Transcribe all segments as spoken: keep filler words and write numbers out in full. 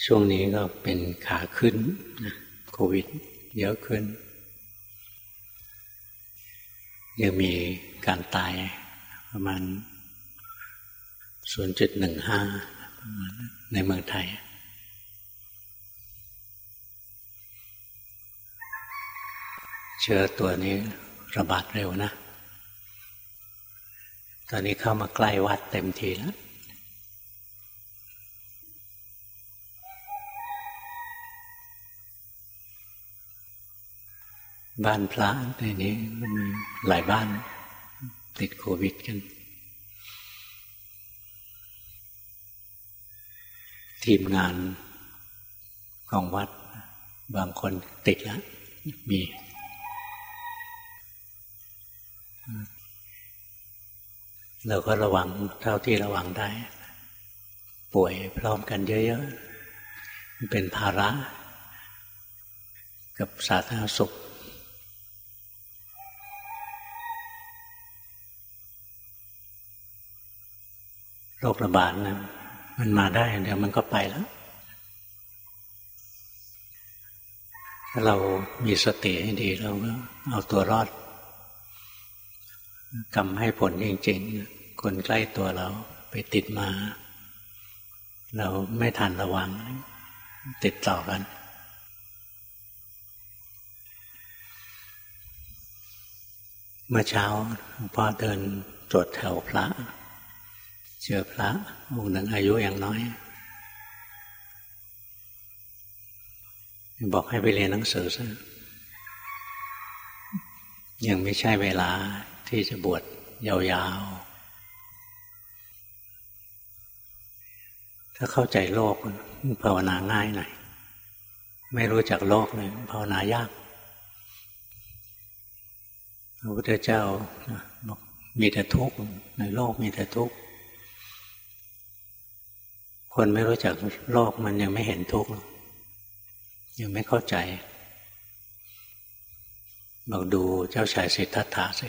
ช่วงนี้ก็เป็นขาขึ้นนะโควิดเยอะขึ้นยังมีการตายประมาณ ศูนย์จุดหนึ่งห้า ในเมืองไทยเชื้อตัวนี้ระบาดเร็วนะตอนนี้เข้ามาใกล้วัดเต็มทีแล้วบ้านพระในนี้มันมีหลายบ้านติดโควิดกันทีมงานของวัดบางคนติดแล้วมีเราก็ระวังเท่าที่ระวังได้ป่วยพร้อมกันเยอะๆเป็นภาระกับสาธารณสุขโรคระบาดนะมันมาได้เดี๋ยวมันก็ไปแล้วถ้าเรามีสติให้ดีเราก็เอาตัวรอดกรรมให้ผลจริงๆคนใกล้ตัวเราไปติดมาเราไม่ทันระวังติดต่อกันเมื่อเช้าหลวงพ่อเดินตรวจแถวพระเจอพระองค์หนึ่งอายุอย่างน้อยบอกให้ไปเรียนหนังสือซะยังไม่ใช่เวลาที่จะบวชยาวๆถ้าเข้าใจโลกภาวนาง่ายหน่อยไม่รู้จักโลกเลยภาวนายากพระพุทธเจ้าบอกมีแต่ทุกข์ในโลกมีแต่ทุกข์คนไม่รู้จักโลกมันยังไม่เห็นทุกข์ยังไม่เข้าใจบอกดูเจ้าชายสิทธัตถะสิ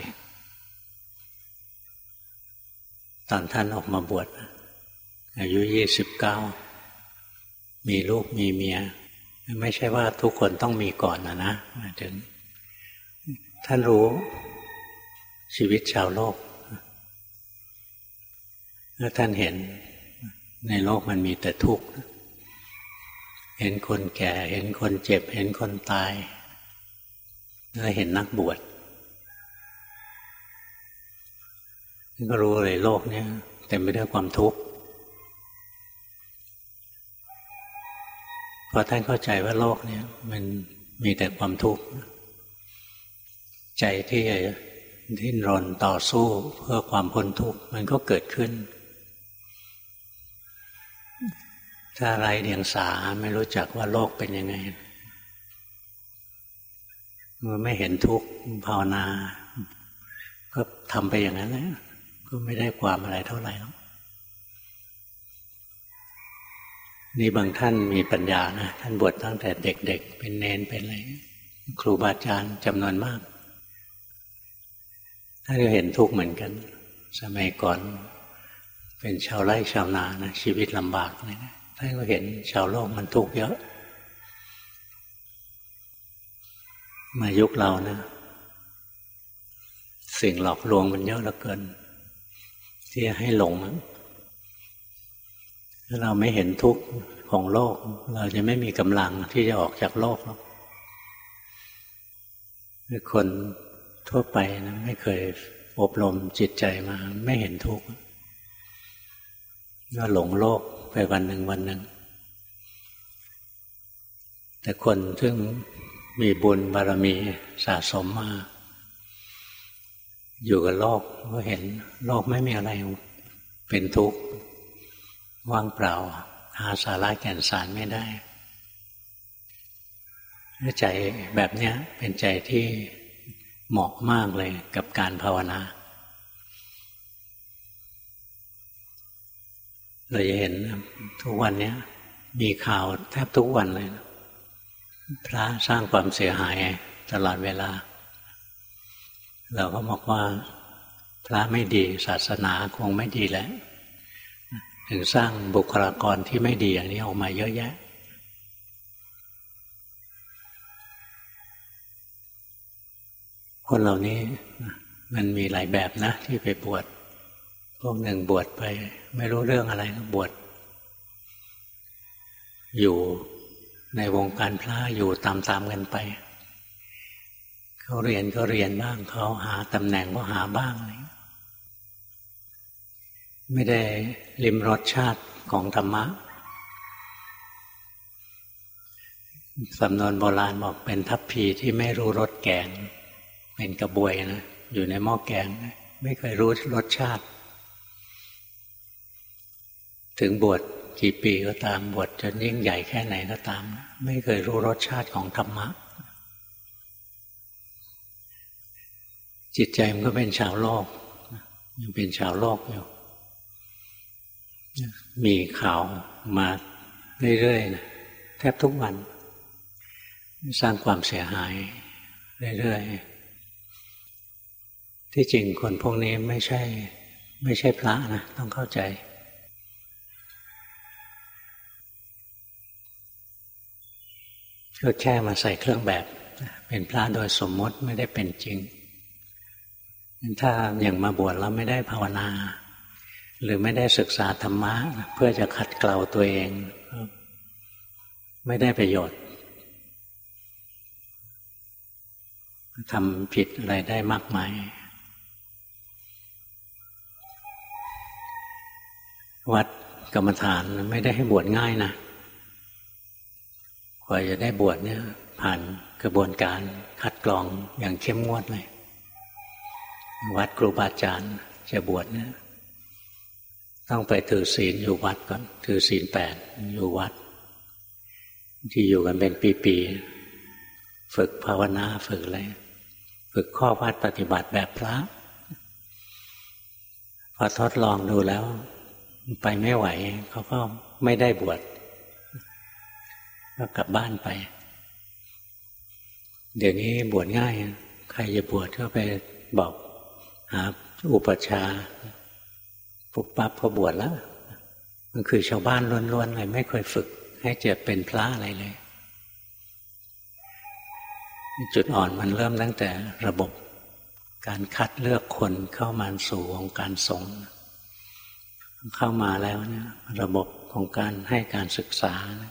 ตอนท่านออกมาบวชอายุยี่สิบเก้ามีลูกมีเมียไม่ใช่ว่าทุกคนต้องมีก่อนนะนะมาถึงท่านรู้ชีวิตชาวโลกแล้วท่านเห็นในโลกมันมีแต่ทุกข์เห็นคนแก่เห็นคนเจ็บเห็นคนตายแล้วเห็นนักบวชก็รู้เลยโลกนี้เต็มไปด้วยความทุกข์พอท่านเข้าใจว่าโลกนี้มันมีแต่ความทุกข์ใจที่ดิ้นรนต่อสู้เพื่อความพ้นทุกข์มันก็เกิดขึ้นถ้าไร้เดียงสาไม่รู้จักว่าโลกเป็นยังไงเมื่อไม่เห็นทุกข์ภาวนาก็ทำไปอย่างนั้นแหละก็ไม่ได้ความอะไรเท่าไหร่หรอกนี่บางท่านมีปัญญานะท่านบวชตั้งแต่เด็กๆเป็นเณรเป็นอะไรครูบาอาจารย์จำนวนมากท่านก็เห็นทุกข์เหมือนกันสมัยก่อนเป็นชาวไร่ชาวนานะชีวิตลำบากเลยนะท่านก็เห็นชาวโลกมันทุกข์เยอะมายุคเรานะสิ่งหลอกลวงมันเยอะเหลือเกินที่จะให้หลงถ้าเราไม่เห็นทุกข์ของโลกเราจะไม่มีกำลังที่จะออกจากโลกหรอกคนทั่วไปนะไม่เคยอบรมจิตใจมาไม่เห็นทุกข์ก็หลงโลกไปวันหนึ่งวันหนึ่งแต่คนซึ่งมีบุญบารมีสะสมมาอยู่กับโลกก็เห็นโลกไม่มีอะไรเป็นทุกข์ว่างเปล่าหาสาระแก่นสารไม่ได้ใจแบบนี้เป็นใจที่เหมาะมากเลยกับการภาวนาเราจะเห็นทุกวันนี้มีข่าวแทบทุกวันเลยพระสร้างความเสียหายตลอดเวลาเราก็บอกว่าพระไม่ดีศาสนาคงไม่ดีแล้ว ถึงสร้างบุคลากรที่ไม่ดีอย่างนี้ออกมาเยอะแยะคนเหล่านี้มันมีหลายแบบนะที่ไปบวชพวกหนึ่งบวชไปไม่รู้เรื่องอะไรก็บวชอยู่ในวงการพระอยู่ตามๆกันไปเขาเรียนก็เรียนบ้างเขาหาตำแหน่งก็หาบ้างอะไรไม่ได้ลิ้มรสชาติของธรรมะสำนวนโบราณบอกเป็นทัพพีที่ไม่รู้รสแกงเป็นกระบวยนะอยู่ในหม้อแกงไม่เคยรู้รสชาติถึงบวชกี่ปีก็ตามบวชจนยิ่งใหญ่แค่ไหนก็ตามไม่เคยรู้รสชาติของธรรมะจิตใจมันก็เป็นชาวโลกยังเป็นชาวโลกอยู่มีข่าวมาเรื่อยๆนะแทบทุกวันสร้างความเสียหายเรื่อยๆที่จริงคนพวกนี้ไม่ใช่ไม่ใช่พระนะต้องเข้าใจก็แค่มาใส่เครื่องแบบเป็นพระโดยสมมติไม่ได้เป็นจริงถ้าอย่างมาบวชแล้วไม่ได้ภาวนาหรือไม่ได้ศึกษาธรรมะเพื่อจะขัดเกลาตัวเองไม่ได้ประโยชน์ทำผิดอะไรได้มากมายวัดกรรมฐานไม่ได้ให้บวชง่ายนะกว่าจะได้บวชเนี่ยผ่านกระบวนการคัดกรองอย่างเข้มงวดเลยวัดครูบาอาจารย์จะบวชเนี่ยต้องไปถือศีลอยู่วัดก่อนถือศีลแปดอยู่วัดที่อยู่กันเป็นปีๆฝึกภาวนาฝึกอะไรฝึกข้อวัดปฏิบัติแบบพระพอทดลองดูแล้วไปไม่ไหวเขาก็ไม่ได้บวชก็กลับบ้านไปเดี๋ยวนี้บวชง่ายใครจะบวชก็ไปบอกหาอุปัชฌาย์ปุ๊บปั๊บพอบวชแล้วมันคือชาวบ้านล้วนๆเลยไม่เคยฝึกให้เจ็บเป็นพระอะไรเลยจุดอ่อนมันเริ่มตั้งแต่ระบบการคัดเลือกคนเข้ามาสู่วงการสงฆ์เข้ามาแล้วเนี่ยระบบของการให้การศึกษา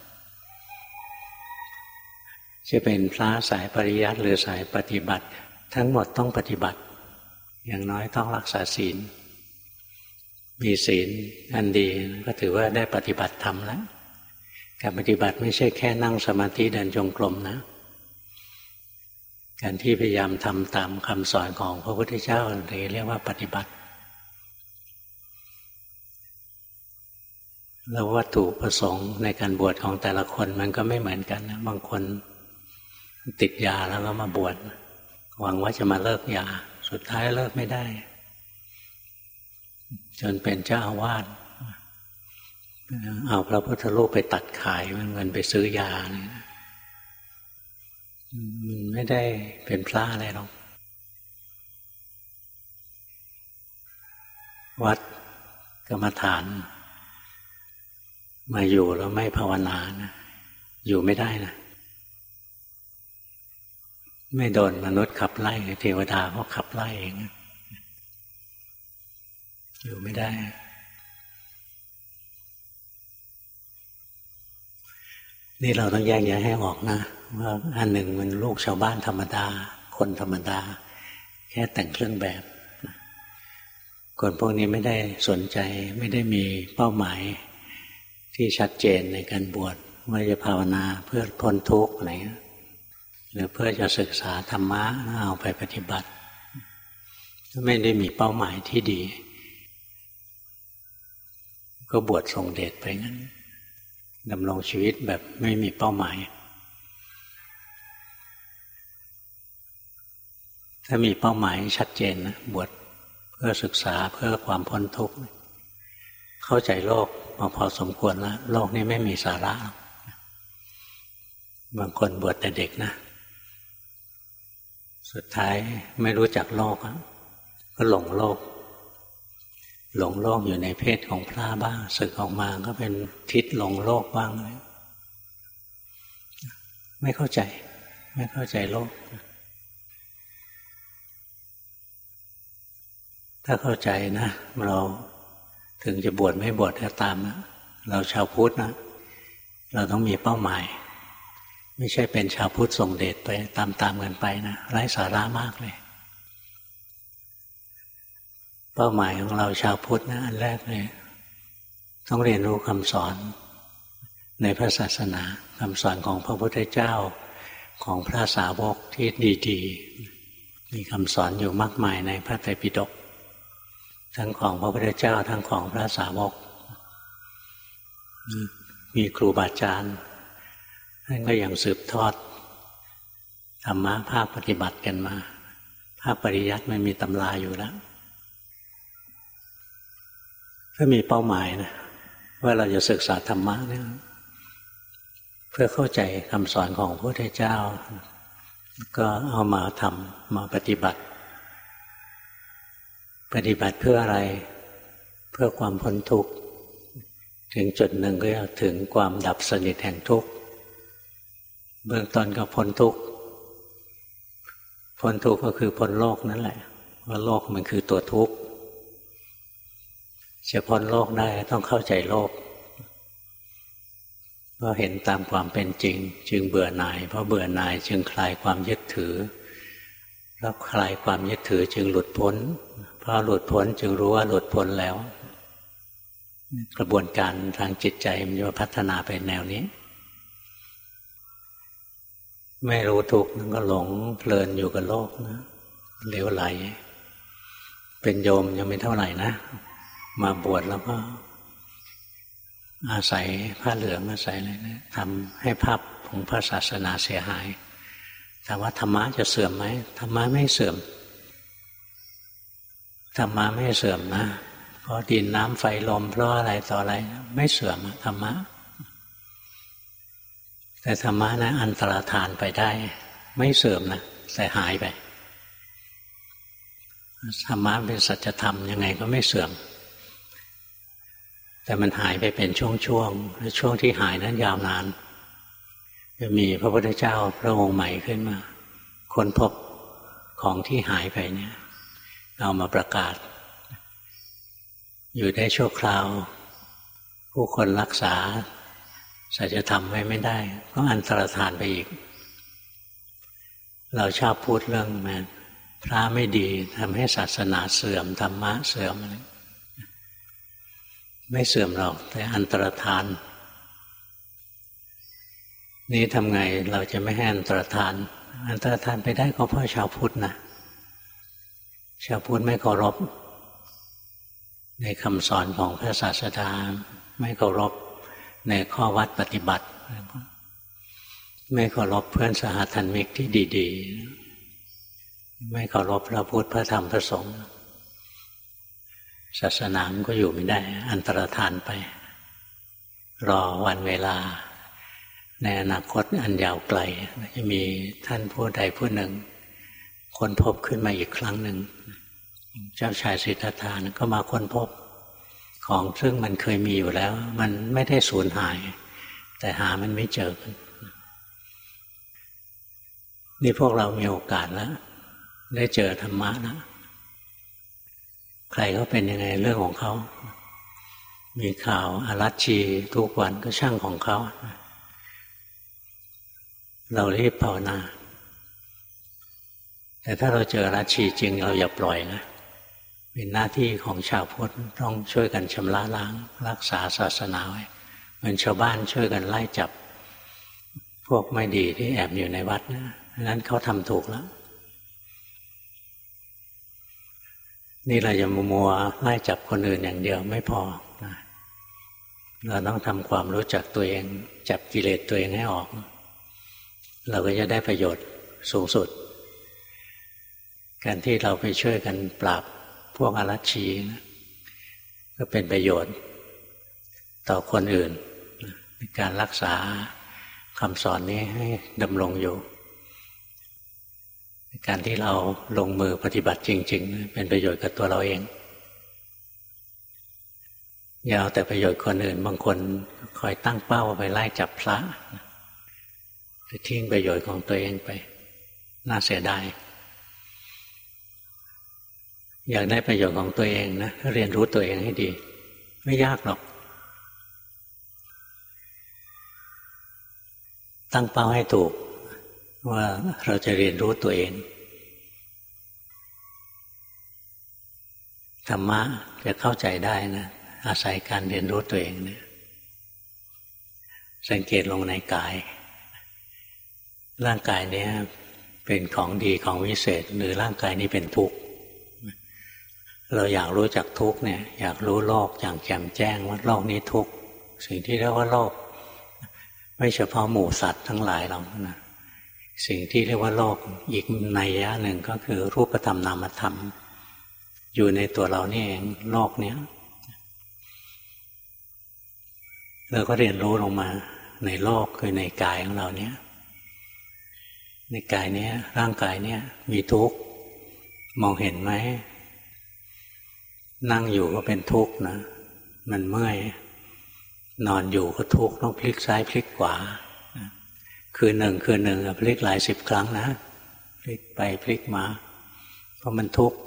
จะเป็นพระสายปริยัติหรือสายปฏิบัติทั้งหมดต้องปฏิบัติอย่างน้อยต้องรักษาศีลมีศีลอันดีก็ถือว่าได้ปฏิบัติธรรมแล้วการปฏิบัติไม่ใช่แค่นั่งสมาธิเดินจงกรมนะการที่พยายามทำตามคำสอนของพระพุทธเจ้าเรียกว่าปฏิบัติแล้ววัตถุประสงค์ในการบวชของแต่ละคนมันก็ไม่เหมือนกันนะบางคนติดยาแล้วก็มาบวชหวังว่าจะมาเลิกยาสุดท้ายเลิกไม่ได้จนเป็นเจ้าอาวาสเอาพระพุทธรูปไปตัดขายมันเงินไปซื้อยาเนี่ยมันไม่ได้เป็นพระอะไรหรอกวัดกรรมฐานมาอยู่แล้วไม่ภาวนานะอยู่ไม่ได้นะไม่โดนมนุษย์ขับไล่เทวดาก็ขับไล่เองอยู่ไม่ได้นี่เราต้องแยกแยะให้ออกนะว่าอันหนึ่งมันลูกชาวบ้านธรรมดาคนธรรมดาแค่แต่งเครื่องแบบคนพวกนี้ไม่ได้สนใจไม่ได้มีเป้าหมายที่ชัดเจนในการบวชว่าจะภาวนาเพื่อพ้นทุกข์อะไรเงี้ยหรือเพื่อจะศึกษาธรรมะเอาไปปฏิบัติไม่ได้มีเป้าหมายที่ดีก็บวชทรงเดชไปงั้นดำรงชีวิตแบบไม่มีเป้าหมายถ้ามีเป้าหมายชัดเจนนะบวชเพื่อศึกษาเพื่อความพ้นทุกข์เข้าใจโลกมาพอสมควรแล้วโลกนี้ไม่มีสาระบางคนบวชแต่เด็กนะสุดท้ายไม่รู้จักโลกก็หลงโลกหลงโลกอยู่ในเพศของพระบ้างสึกออกมาก็เป็นทิศหลงโลกบ้างไม่เข้าใจไม่เข้าใจโลกถ้าเข้าใจนะเราถึงจะบวชไม่บวชก็ตามนะเราชาวพุทธนะเราต้องมีเป้าหมายไม่ใช่เป็นชาวพุทธส่งเดชไปตามๆกันไปนะไร้สาระมากเลยเป้าหมายของเราชาวพุทธนะอันแรกเลยต้องเรียนรู้คำสอนในพระศาสนาคำสอนของพระพุทธเจ้าของพระสาวกที่ดีๆมีคำสอนอยู่มากมายในพระไตรปิฎกทั้งของพระพุทธเจ้าทั้งของพระสาวกมีครูบาอาจารย์ท่านก็ยังสืบทอดธรรมะภาคปฏิบัติกันมาภาคปริยัติไม่มีตำราอยู่แล้วถ้ามีเป้าหมายนะว่าเราจะศึกษาธรรมะเนี่ยเพื่อเข้าใจคำสอนของพระพุทธเจ้าก็เอามาทำมาปฏิบัติปฏิบัติเพื่ออะไรเพื่อความพ้นทุกข์ถึงจุดหนึ่งก็ถึงความดับสนิทแห่งทุกข์เบื้องต้นก็พ้นทุกข์พ้นทุกข์ก็คือพ้นโลกนั่นแหละว่าโลกมันคือตัวทุกข์จะพ้นโลกได้ต้องเข้าใจโลกก็เห็นตามความเป็นจริงจึงเบื่อหน่ายเพราะเบื่อหน่ายจึงคลายความยึดถือแล้วคลายความยึดถือจึงหลุดพ้นเพราะหลุดพ้นจึงรู้ว่าหลุดพ้นแล้วกระบวนการทางจิตใจมันจะพัฒนาไปแนวนี้ไม่รู้ทุกข์ก็หลงเพลินอยู่กับโลกนะเหลวไหลเป็นโยมยังไม่เท่าไหร่นะมาบวชแล้วก็อาศัยผ้าเหลืองอาศัยอะไรนะทำให้ภาพของพระศาสนาเสียหายถามว่าธรรมะจะเสื่อมไหมธรรมะไม่เสื่อมธรรมะไม่เสื่อมนะเพราะดินน้ำไฟลมเพราะอะไรต่ออะไรไม่เสื่อมธรรมะแต่ธรรมะนะอันตรธานไปได้ไม่เสื่อมนะแต่หายไปธรรมะเป็นสัจธรรมยังไงก็ไม่เสื่อมแต่มันหายไปเป็นช่วงๆและช่วงที่หายนั้นยาวนานจะมีพระพุทธเจ้าพระองค์ใหม่ขึ้นมาค้นพบของที่หายไปเนี่ยเอามาประกาศอยู่ได้ชั่วคราวผู้คนรักษาสัจธรรมไว้ไม่ได้ก็อันตรธานไปอีกเราชอบพูดเรื่องมันพระไม่ดีทำให้ศาสนาเสื่อมธรรมะเสื่อมอะไรไม่เสื่อมหรอกแต่อันตรธานนี่ทำไงเราจะไม่ให้อันตรธานอันตรธานไปได้ก็เพราะชาวพุทธนะชาวพุทธไม่เคารพในคำสอนของพระศาสดาไม่เคารพในข้อวัดปฏิบัติไม่เคารพเพื่อนสหธรรมิกที่ดีๆไม่เคารพพระพุทธพระธรรมพระสงฆ์ศาสนามันก็อยู่ไม่ได้อันตรธานไปรอวันเวลาในอนาคตอันยาวไกลจะมีท่านผู้ใดผู้หนึ่งค้นพบขึ้นมาอีกครั้งหนึ่งเจ้าชายสิทธัตถะก็มาค้นพบของซึ่งมันเคยมีอยู่แล้วมันไม่ได้สูญหายแต่หามันไม่เจอนี่พวกเรามีโอกาสแล้วได้เจอธรรมะแล้วใครเขาเป็นยังไงเรื่องของเขามีข่าวอารัชชีทุกวันก็ช่างของเขาเรารีบภาวนาแต่ถ้าเราเจออารัชชีจริงเราอย่าปล่อยนะเป็นหน้าที่ของชาวพุทธต้องช่วยกันชำระล้างรักษาศาสนาไว้เหมือนชาวบ้านช่วยกันไล่จับพวกไม่ดีที่แอบอยู่ในวัดนะนั้นเขาทำถูกแล้วนี่เราจะมัวไล่จับคนอื่นอย่างเดียวไม่พอนะเราต้องทำความรู้จักตัวเองจับกิเลสตัวเองให้ออกเราก็จะได้ประโยชน์สูงสุดการที่เราไปช่วยกันปราบพวกอารัชชีนะก็เป็นประโยชน์ต่อคนอื่นในการรักษาคำสอนนี้ให้ดำรงอยู่การที่เราลงมือปฏิบัติจริงๆเป็นประโยชน์กับตัวเราเองอย่าเอาแต่ประโยชน์คนอื่นบางคนคอยตั้งเป้าไปไล่จับพระจะทิ้งประโยชน์ของตัวเองไปน่าเสียดายอยากได้ประโยชน์ของตัวเองนะเรียนรู้ตัวเองให้ดีไม่ยากหรอกตั้งเป้าให้ถูกว่าเราจะเรียนรู้ตัวเองธรรมะจะเข้าใจได้นะอาศัยการเรียนรู้ตัวเองเนี่ยสังเกตลงในกายร่างกายนี้เป็นของดีของวิเศษหรือร่างกายนี้เป็นทุกข์เราอยากรู้จักทุกข์เนี่ยอยากรู้โลกอย่างแจ่มแจ้งว่าโลกนี้ทุกข์สิ่งที่เรียกว่าโลกไม่เฉพาะหมู่สัตว์ทั้งหลายหรอกนะสิ่งที่เรียกว่าโลกอีกนัยยะหนึ่งก็คือรูปธรรมนามธรรมอยู่ในตัวเรานี่เองโลกเนี้ยเราก็เรียนรู้ลงมาในโลกคือในกายของเราเนี้ยในกายเนี้ยร่างกายเนี้ยมีทุกข์มองเห็นไหมนั่งอยู่ก็เป็นทุกข์นะมันเมื่อยนอนอยู่ก็ทุกข์ต้องพลิกซ้ายพลิกขวาคืนหนึ่งคืนหนึ่งพลิกหลายสิบครั้งนะพลิกไปพลิกมาเพราะมันทุกข์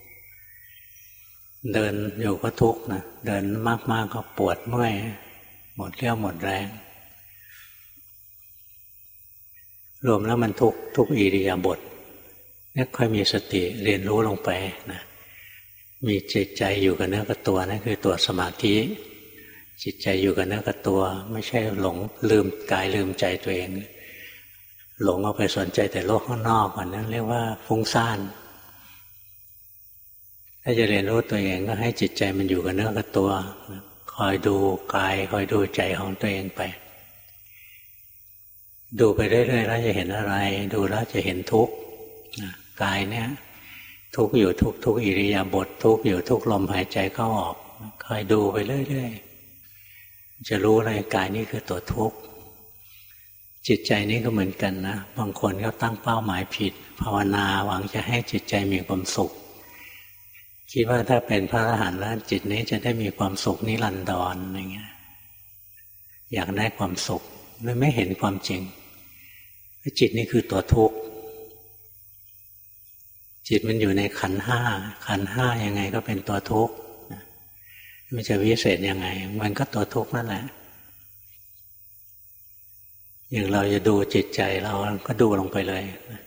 เดินอยู่ก็ทุกข์นะเดินมากๆก็ปวดเมื่อยหมดเรี่ยวหมดแรงรวมแล้วมันทุกข์ทุกอิริยาบถเนี่ยค่อยมีสติเรียนรู้ลงไปนะมีจิตใจอยู่กับเนื้อกับตัวนั่นคือตัวสมาธิจิตใจอยู่กับเนื้อกับตัวไม่ใช่หลงลืมกายลืมใจตัวเองหลงเอาไปสนใจแต่โลกข้างนอกอันนั้นเรียกว่าฟุ้งซ่านถ้าจะเรียนรู้ตัวเองก็ให้จิตใจมันอยู่กับเนื้อกับตัวคอยดูกายคอยดูใจของตัวเองไปดูไปเรื่อยๆแล้วจะเห็นอะไรดูแล้วจะเห็นทุกข์กายเนี่ยทุกข์อยู่ทุกทุกอิริยาบถทุกข์อยู่ทุกลมหายใจเข้าออกคอยดูไปเรื่อยๆจะรู้เลยกายนี่คือตัวทุกข์จิตใจนี่ก็เหมือนกันนะบางคนก็ตั้งเป้าหมายผิดภาวนาหวังจะให้จิตใจมีความสุขคิดว่าถ้าเป็นพระอรหันต์แล้วจิตนี้จะได้มีความสุขนิรันดรอะไรเงี้ยอยากได้ความสุขเลยไม่เห็นความจริงจิตนี่คือตัวทุกข์จิตมันอยู่ในขันธ์ห้าขันธ์ห้ายังไงก็เป็นตัวทุกข์มันจะวิเศษยังไงมันก็ตัวทุกข์นั่นแหละอย่างเราจะดูจิตใจเราก็ดูลงไปเลย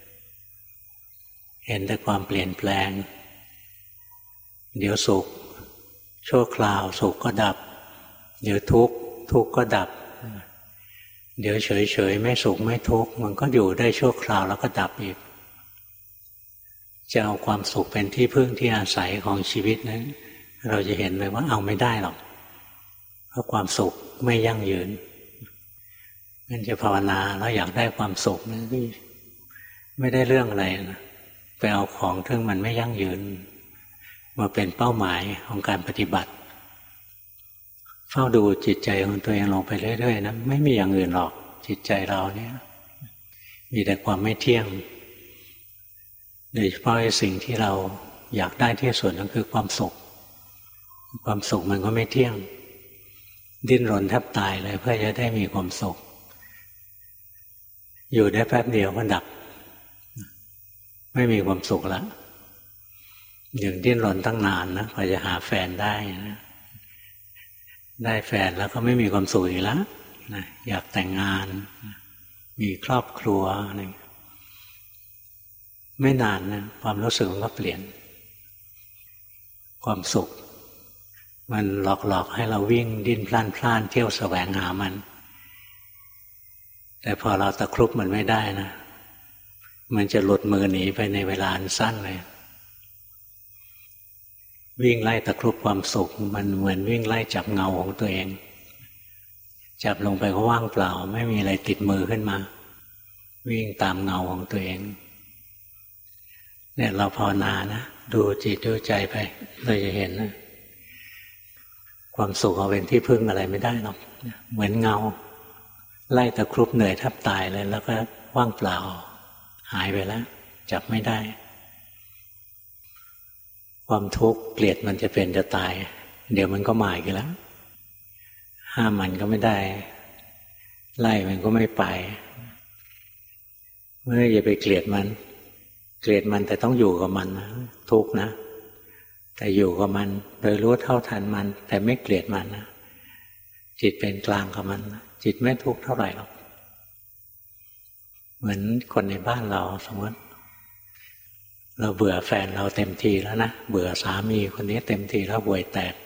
เห็นแต่ความเปลี่ยนแปลงเดี๋ยวสุขชั่วคราวสุขก็ดับเดี๋ยวทุกข์ทุกข์ก็ดับเดี๋ยวเฉยๆไม่สุขไม่ทุกข์มันก็อยู่ได้ชั่วคราวแล้วก็ดับอีกจะเอาความสุขเป็นที่พึ่งที่อาศัยของชีวิตนั้นเราจะเห็นเลยว่าเอาไม่ได้หรอกเพราะความสุขไม่ยั่งยืนงั้นจะภาวนาแล้วอยากได้ความสุขนั่นก็ไม่ได้เรื่องอะไรนะไปเอาของที่มันไม่ยั่งยืนมาเป็นเป้าหมายของการปฏิบัติเฝ้าดูจิตใจของตัวเองลงไปเรื่อยๆนะไม่มีอย่างอื่นหรอกจิตใจเราเนี่ยมีแต่ความไม่เที่ยงโดยเฉพาะสิ่งที่เราอยากได้ที่สุดนั่นคือความสุขความสุขมันก็ไม่เที่ยงดิ้นรนแทบตายเลยเพื่อจะได้มีความสุขอยู่ได้แป๊บเดียวก็ดับไม่มีความสุขแล้วอย่างดิ้นรนตั้งนานนะกว่าจะหาแฟนได้นะได้แฟนแล้วก็ไม่มีความสุขอีกแล้วนะอยากแต่งงานมีครอบครัวอะไรไม่นานนะความรู้สึกมันก็เปลี่ยนความสุขมันหลอกๆให้เราวิ่งดิ้นพล่านพล่านเที่ยวแสวงหามันแต่พอเราตะครุบมันไม่ได้นะมันจะหลุดมือหนีไปในเวลาอันสั้นเลยวิ่งไล่ตะครุบความสุขมันเหมือนวิ่งไล่จับเงาของตัวเองจับลงไปก็ว่างเปล่าไม่มีอะไรติดมือขึ้นมาวิ่งตามเงาของตัวเองเนี่ยเราภาวนานะดูจิตดูใจไปเราจะเห็นนะความสุขเอาเป็นที่พึ่งอะไรไม่ได้หรอกเหมือนเงาไล่ตะครุบเหนื่อยแทบตายเลยแล้วก็ว่างเปล่าหายไปแล้วจับไม่ได้ความทุกข์เกลียดมันจะเป็นจะตายเดี๋ยวมันก็มาอีกแล้วห้ามมันก็ไม่ได้ไล่มันก็ไม่ไปเมื่ออย่าไปเกลียดมันเกลียดมันแต่ต้องอยู่กับมันนะทุกข์นะแต่อยู่กับมันโดยรู้เท่าทันมันแต่ไม่เกลียดมันนะจิตเป็นกลางกับมันจิตไม่ทุกข์เท่าไหร่หรอกเหมือนคนในบ้านเราสมมติเราเบื่อแฟนเราเต็มทีแล้วนะเบื่อสามีคนนี้เต็มทีแล้วห่วยแตก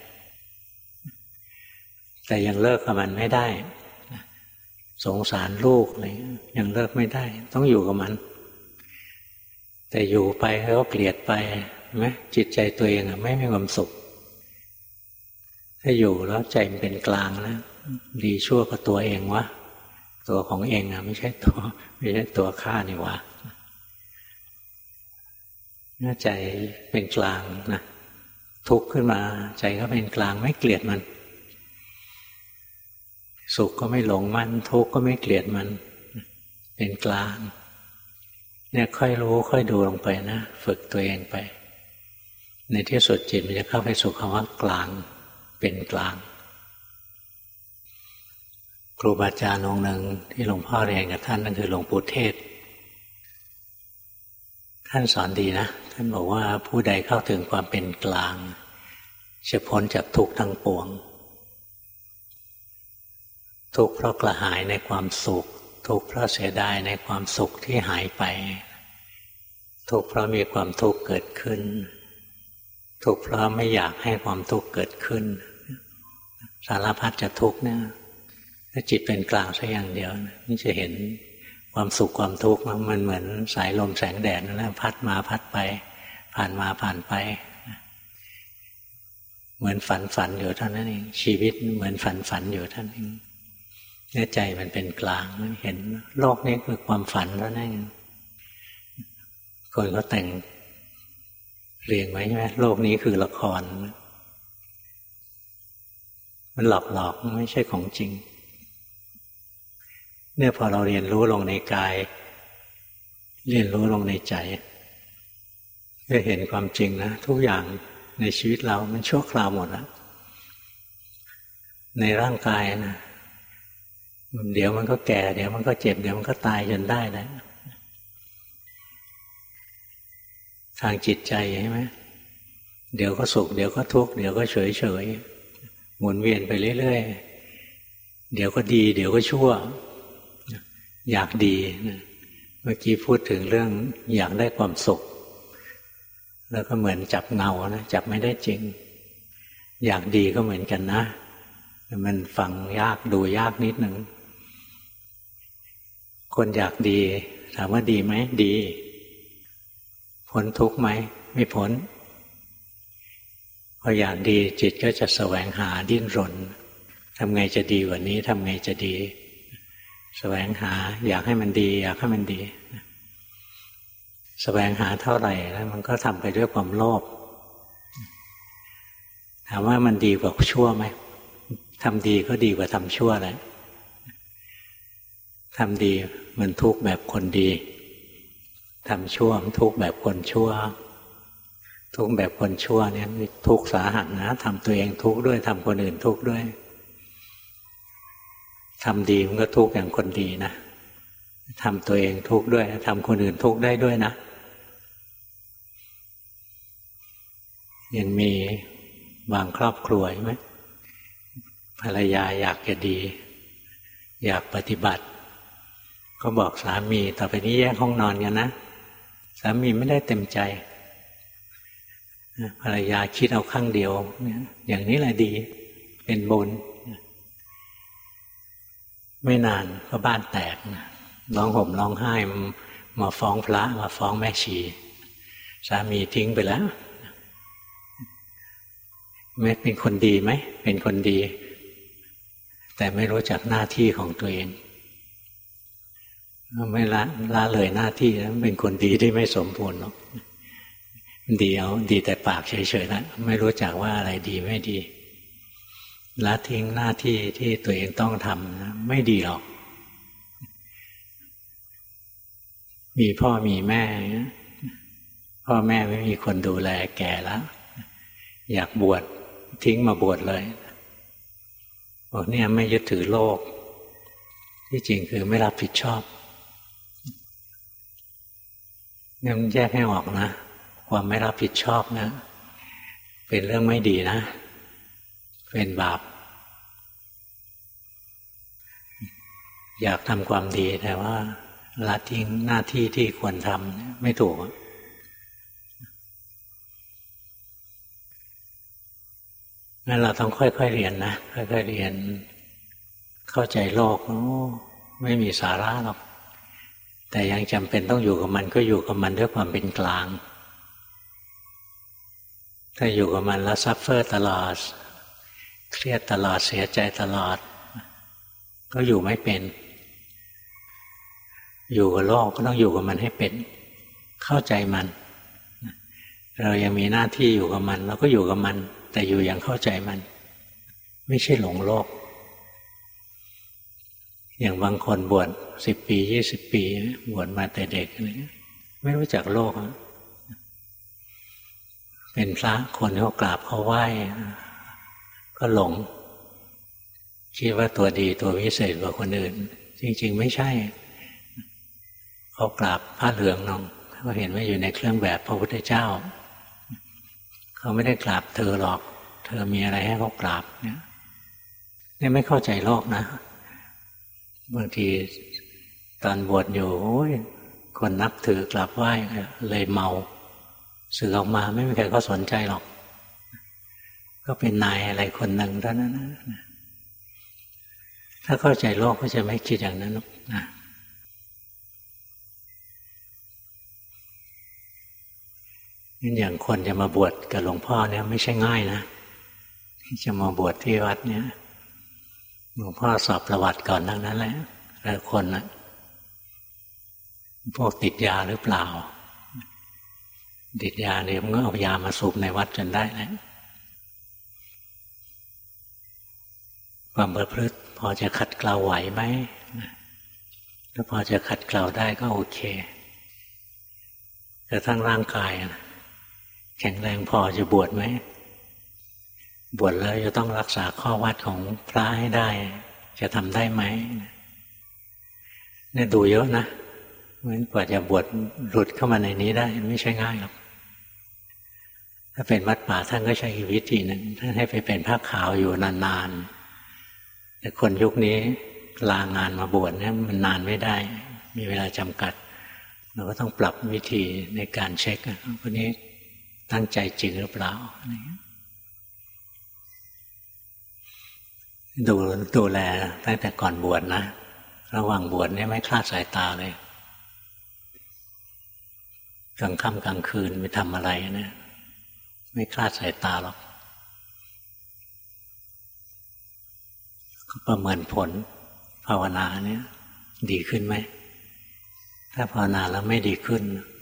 แต่ยังเลิกกับมันไม่ได้สงสารลูกอะไรยังเลิกไม่ได้ต้องอยู่กับมันแต่อยู่ไปก็เกลียดไปไหมจิตใจตัวเองไม่มีความสุขถ้าอยู่แล้วใจมันเป็นกลางนะดีชั่วกับตัวเองวะตัวของเองอะไม่ใช่ตัวไม่ใช่ตัวข้านี่วะถ้าใจเป็นกลางนะทุกข์ขึ้นมาใจก็เป็นกลางไม่เกลียดมันสุขก็ไม่หลงมันทุกข์ก็ไม่เกลียดมันเป็นกลางเนี่ยค่อยรู้ค่อยดูลงไปนะฝึกตัวเองไปในที่สุดจิตมันจะเข้าไปสู่คำว่ากลางเป็นกลางครูบาอาจารย์องค์หนึ่งที่หลวงพ่อเรียนกับท่านนั่นคือหลวงปู่เทศท่านสอนดีนะท่านบอกว่าผู้ใดเข้าถึงความเป็นกลางจะพ้นจากทุกข์ทั้งปวงทุกข์เพราะกระหายในความสุขทุกข์เพราะเสียดายในความสุขที่หายไปทุกข์เพราะมีความทุกข์เกิดขึ้นทุกข์เพราะไม่อยากให้ความทุกข์เกิดขึ้นสารพัดจะทุกข์เนี่ยถ้าจิตเป็นกลางสักอย่างเดียวนี่จะเห็นความสุขความทุกข์มันเหมือนสายลมแสงแดดนั่นแหละพัดมาพัดไปผ่านมาผ่านไปเหมือนฝันฝันอยู่เท่านั้นเองชีวิตเหมือนฝันฝันอยู่เท่านั้นเองเนื้อใจมันเป็นกลางมันเห็นโลกนี้คือความฝันแล้วนั่นคนเขาแต่งเรียงไว้ใช่ไหมโลกนี้คือละครมันหลอกหลอกไม่ใช่ของจริงเนี่ยพอเราเรียนรู้ลงในกายเรียนรู้ลงในใจจะเห็นความจริงนะทุกอย่างในชีวิตเรามันชั่วคราวหมดแล้วในร่างกายนะเดี๋ยวมันก็แก่เดี๋ยวมันก็เจ็บเดี๋ยวมันก็ตายจนได้แล้วทางจิตใจใช่ไหมเดี๋ยวก็สุขเดี๋ยวก็ทุกข์เดี๋ยวก็เฉยเฉยหมุนเวียนไปเรื่อยๆเดี๋ยวก็ดีเดี๋ยวก็ชั่วอยากดีนะเมื่อกี้พูดถึงเรื่องอยากได้ความสุขแล้วก็เหมือนจับเงานะจับไม่ได้จริงอยากดีก็เหมือนกันนะมันฟังยากดูยากนิดหนึ่งคนอยากดีถามว่าดีไหมดีพ้นทุกข์ไหมไม่พ้นพออยากดีจิตก็จะแสวงหาดิ้นรนทำไงจะดีกว่านี้ทำไงจะดีแสวงหาอยากให้มันดีอยากให้มันดีแสวงหาเท่าไหร่แล้วมันก็ทำไปด้วยความโลภถามว่ามันดีกว่าชั่วไหมทำดีก็ดีกว่าทำชั่วแหละทำดีมันทุกข์แบบคนดีทำชั่วมันทุกข์แบบคนชั่วทุกข์แบบคนชั่วเนี่ยทุกข์สาหัสนะทำตัวเองทุกข์ด้วยทำคนอื่นทุกข์ด้วยทำดีมันก็ทุกข์อย่างคนดีนะทำตัวเองทุกข์ด้วยทำคนอื่นทุกข์ได้ด้วยนะยังมีบางครอบครัวใช่ไหมภรรยาอยากจะดีอยากปฏิบัติก็บอกสามีต่อไปนี้แยกห้องนอนกันนะสามีไม่ได้เต็มใจภรรยาคิดเอาข้างเดียวอย่างนี้แหละดีเป็นบุญไม่นานก็บ้านแตกร้องห่มร้องไห้มาฟ้องพระมาฟ้องแม่ชีสามีทิ้งไปแล้วแม้เป็นคนดีไหมเป็นคนดีแต่ไม่รู้จักหน้าที่ของตัวเองไม่ละละเลยหน้าที่แล้วเป็นคนดีที่ไม่สมบูรณ์หรอกดีเอาดีแต่ปากเฉยๆนะไม่รู้จักว่าอะไรดีไม่ดีละทิ้งหน้าที่ที่ตัวเองต้องทำนะไม่ดีหรอกมีพ่อมีแม่พ่อแม่ไม่มีคนดูแลแก่แล้วอยากบวชทิ้งมาบวชเลยบอกเนี่ยไม่ยึดถือโลกที่จริงคือไม่รับผิดชอบเนี่ยมันแยกให้ออกนะความไม่รับผิดชอบนะเป็นเรื่องไม่ดีนะเป็นบาปอยากทำความดีแต่ว่าละทิ้งหน้าที่ที่ควรทำไม่ถูกงั้นเราต้องค่อยๆเรียนนะค่อยๆเรียนเข้าใจโลกโอ้ไม่มีสาระหรอกแต่ยังจำเป็นต้องอยู่กับมันก็อยู่กับมันด้วยความเป็นกลางถ้าอยู่กับมันแล้วซัฟเฟอร์ตลอดเครียดตลอดเสียใจตลอดก็อยู่ไม่เป็นอยู่กับโลกก็ต้องอยู่กับมันให้เป็นเข้าใจมันเรายังมีหน้าที่อยู่กับมันเราก็อยู่กับมันแต่อยู่อย่างเข้าใจมันไม่ใช่หลงโลกอย่างบางคนบวชสิบปียี่สิบปีบวชมาแต่เด็กไม่รู้จักโลกเป็นพระคนเขากราบเขาไหว้ก็หลงคิดว่าตัวดีตัววิเศษกว่าคนอื่นจริงๆไม่ใช่เขากราบผ้าเหลืองน้องเขาเห็นว่าอยู่ในเครื่องแบบพระพุทธเจ้าเขาไม่ได้กราบเธอหรอกเธอมีอะไรให้เขากราบเนี่ยนี่ไม่เข้าใจโลกนะบางทีตอนบวชอยู่โอ้ยคนนับถือกราบไหว้เลยเมาสึกออกมาไม่มีใครก็สนใจหรอกก็เป็นนายอะไรคนหนึ่งเท่านั้นนะถ้าเข้าใจโลกก็จะไม่คิดอย่างนั้นหรอกนะนี่อย่างคนจะมาบวชกับหลวงพ่อเนี่ยไม่ใช่ง่ายนะจะมาบวชที่วัดเนี่ยหลวงพ่อสอบประวัติก่อนทั้งนั้นแหละแต่คนนะพวกติดยาหรือเปล่าติดยาเนี่ยมันก็เอายามาสูบในวัดจนได้แล้วความประพฤติพอจะขัดเกลาไหวไหมถ้าพอจะขัดเกลาได้ก็โอเคแต่ทั้งร่างกายแข็งแรงพอจะบวชไหมบวชแล้วจะต้องรักษาข้อวัดของพระให้ได้จะทำได้ไหมเนี่ยดูเยอะนะเพราะฉะนั้นกว่าจะบวชหลุดเข้ามาในนี้ได้ไม่ใช่ง่ายหรอกถ้าเป็นวัดป่าท่านก็ใช้วิธีหนึ่งท่านให้ไปเป็นผ้าขาวอยู่นานๆแต่คนยุคนี้ลางานมาบวชเนี่ยมันนานไม่ได้มีเวลาจำกัดเราก็ต้องปรับวิธีในการเช็คคนนี้ตั้งใจจริงหรือเปล่าดูดูแลตั้งแต่ก่อนบวชนะระหว่างบวชเนี่ยไม่คลาดสายตาเลยกลางค่ำกลางคืนไปทำอะไรนะไม่คลาดสายตาหรอกก็ประเมินผลภาวนาเนี่ยดีขึ้นไหมถ้าภาวนาแล้วไม่ดีขึ้น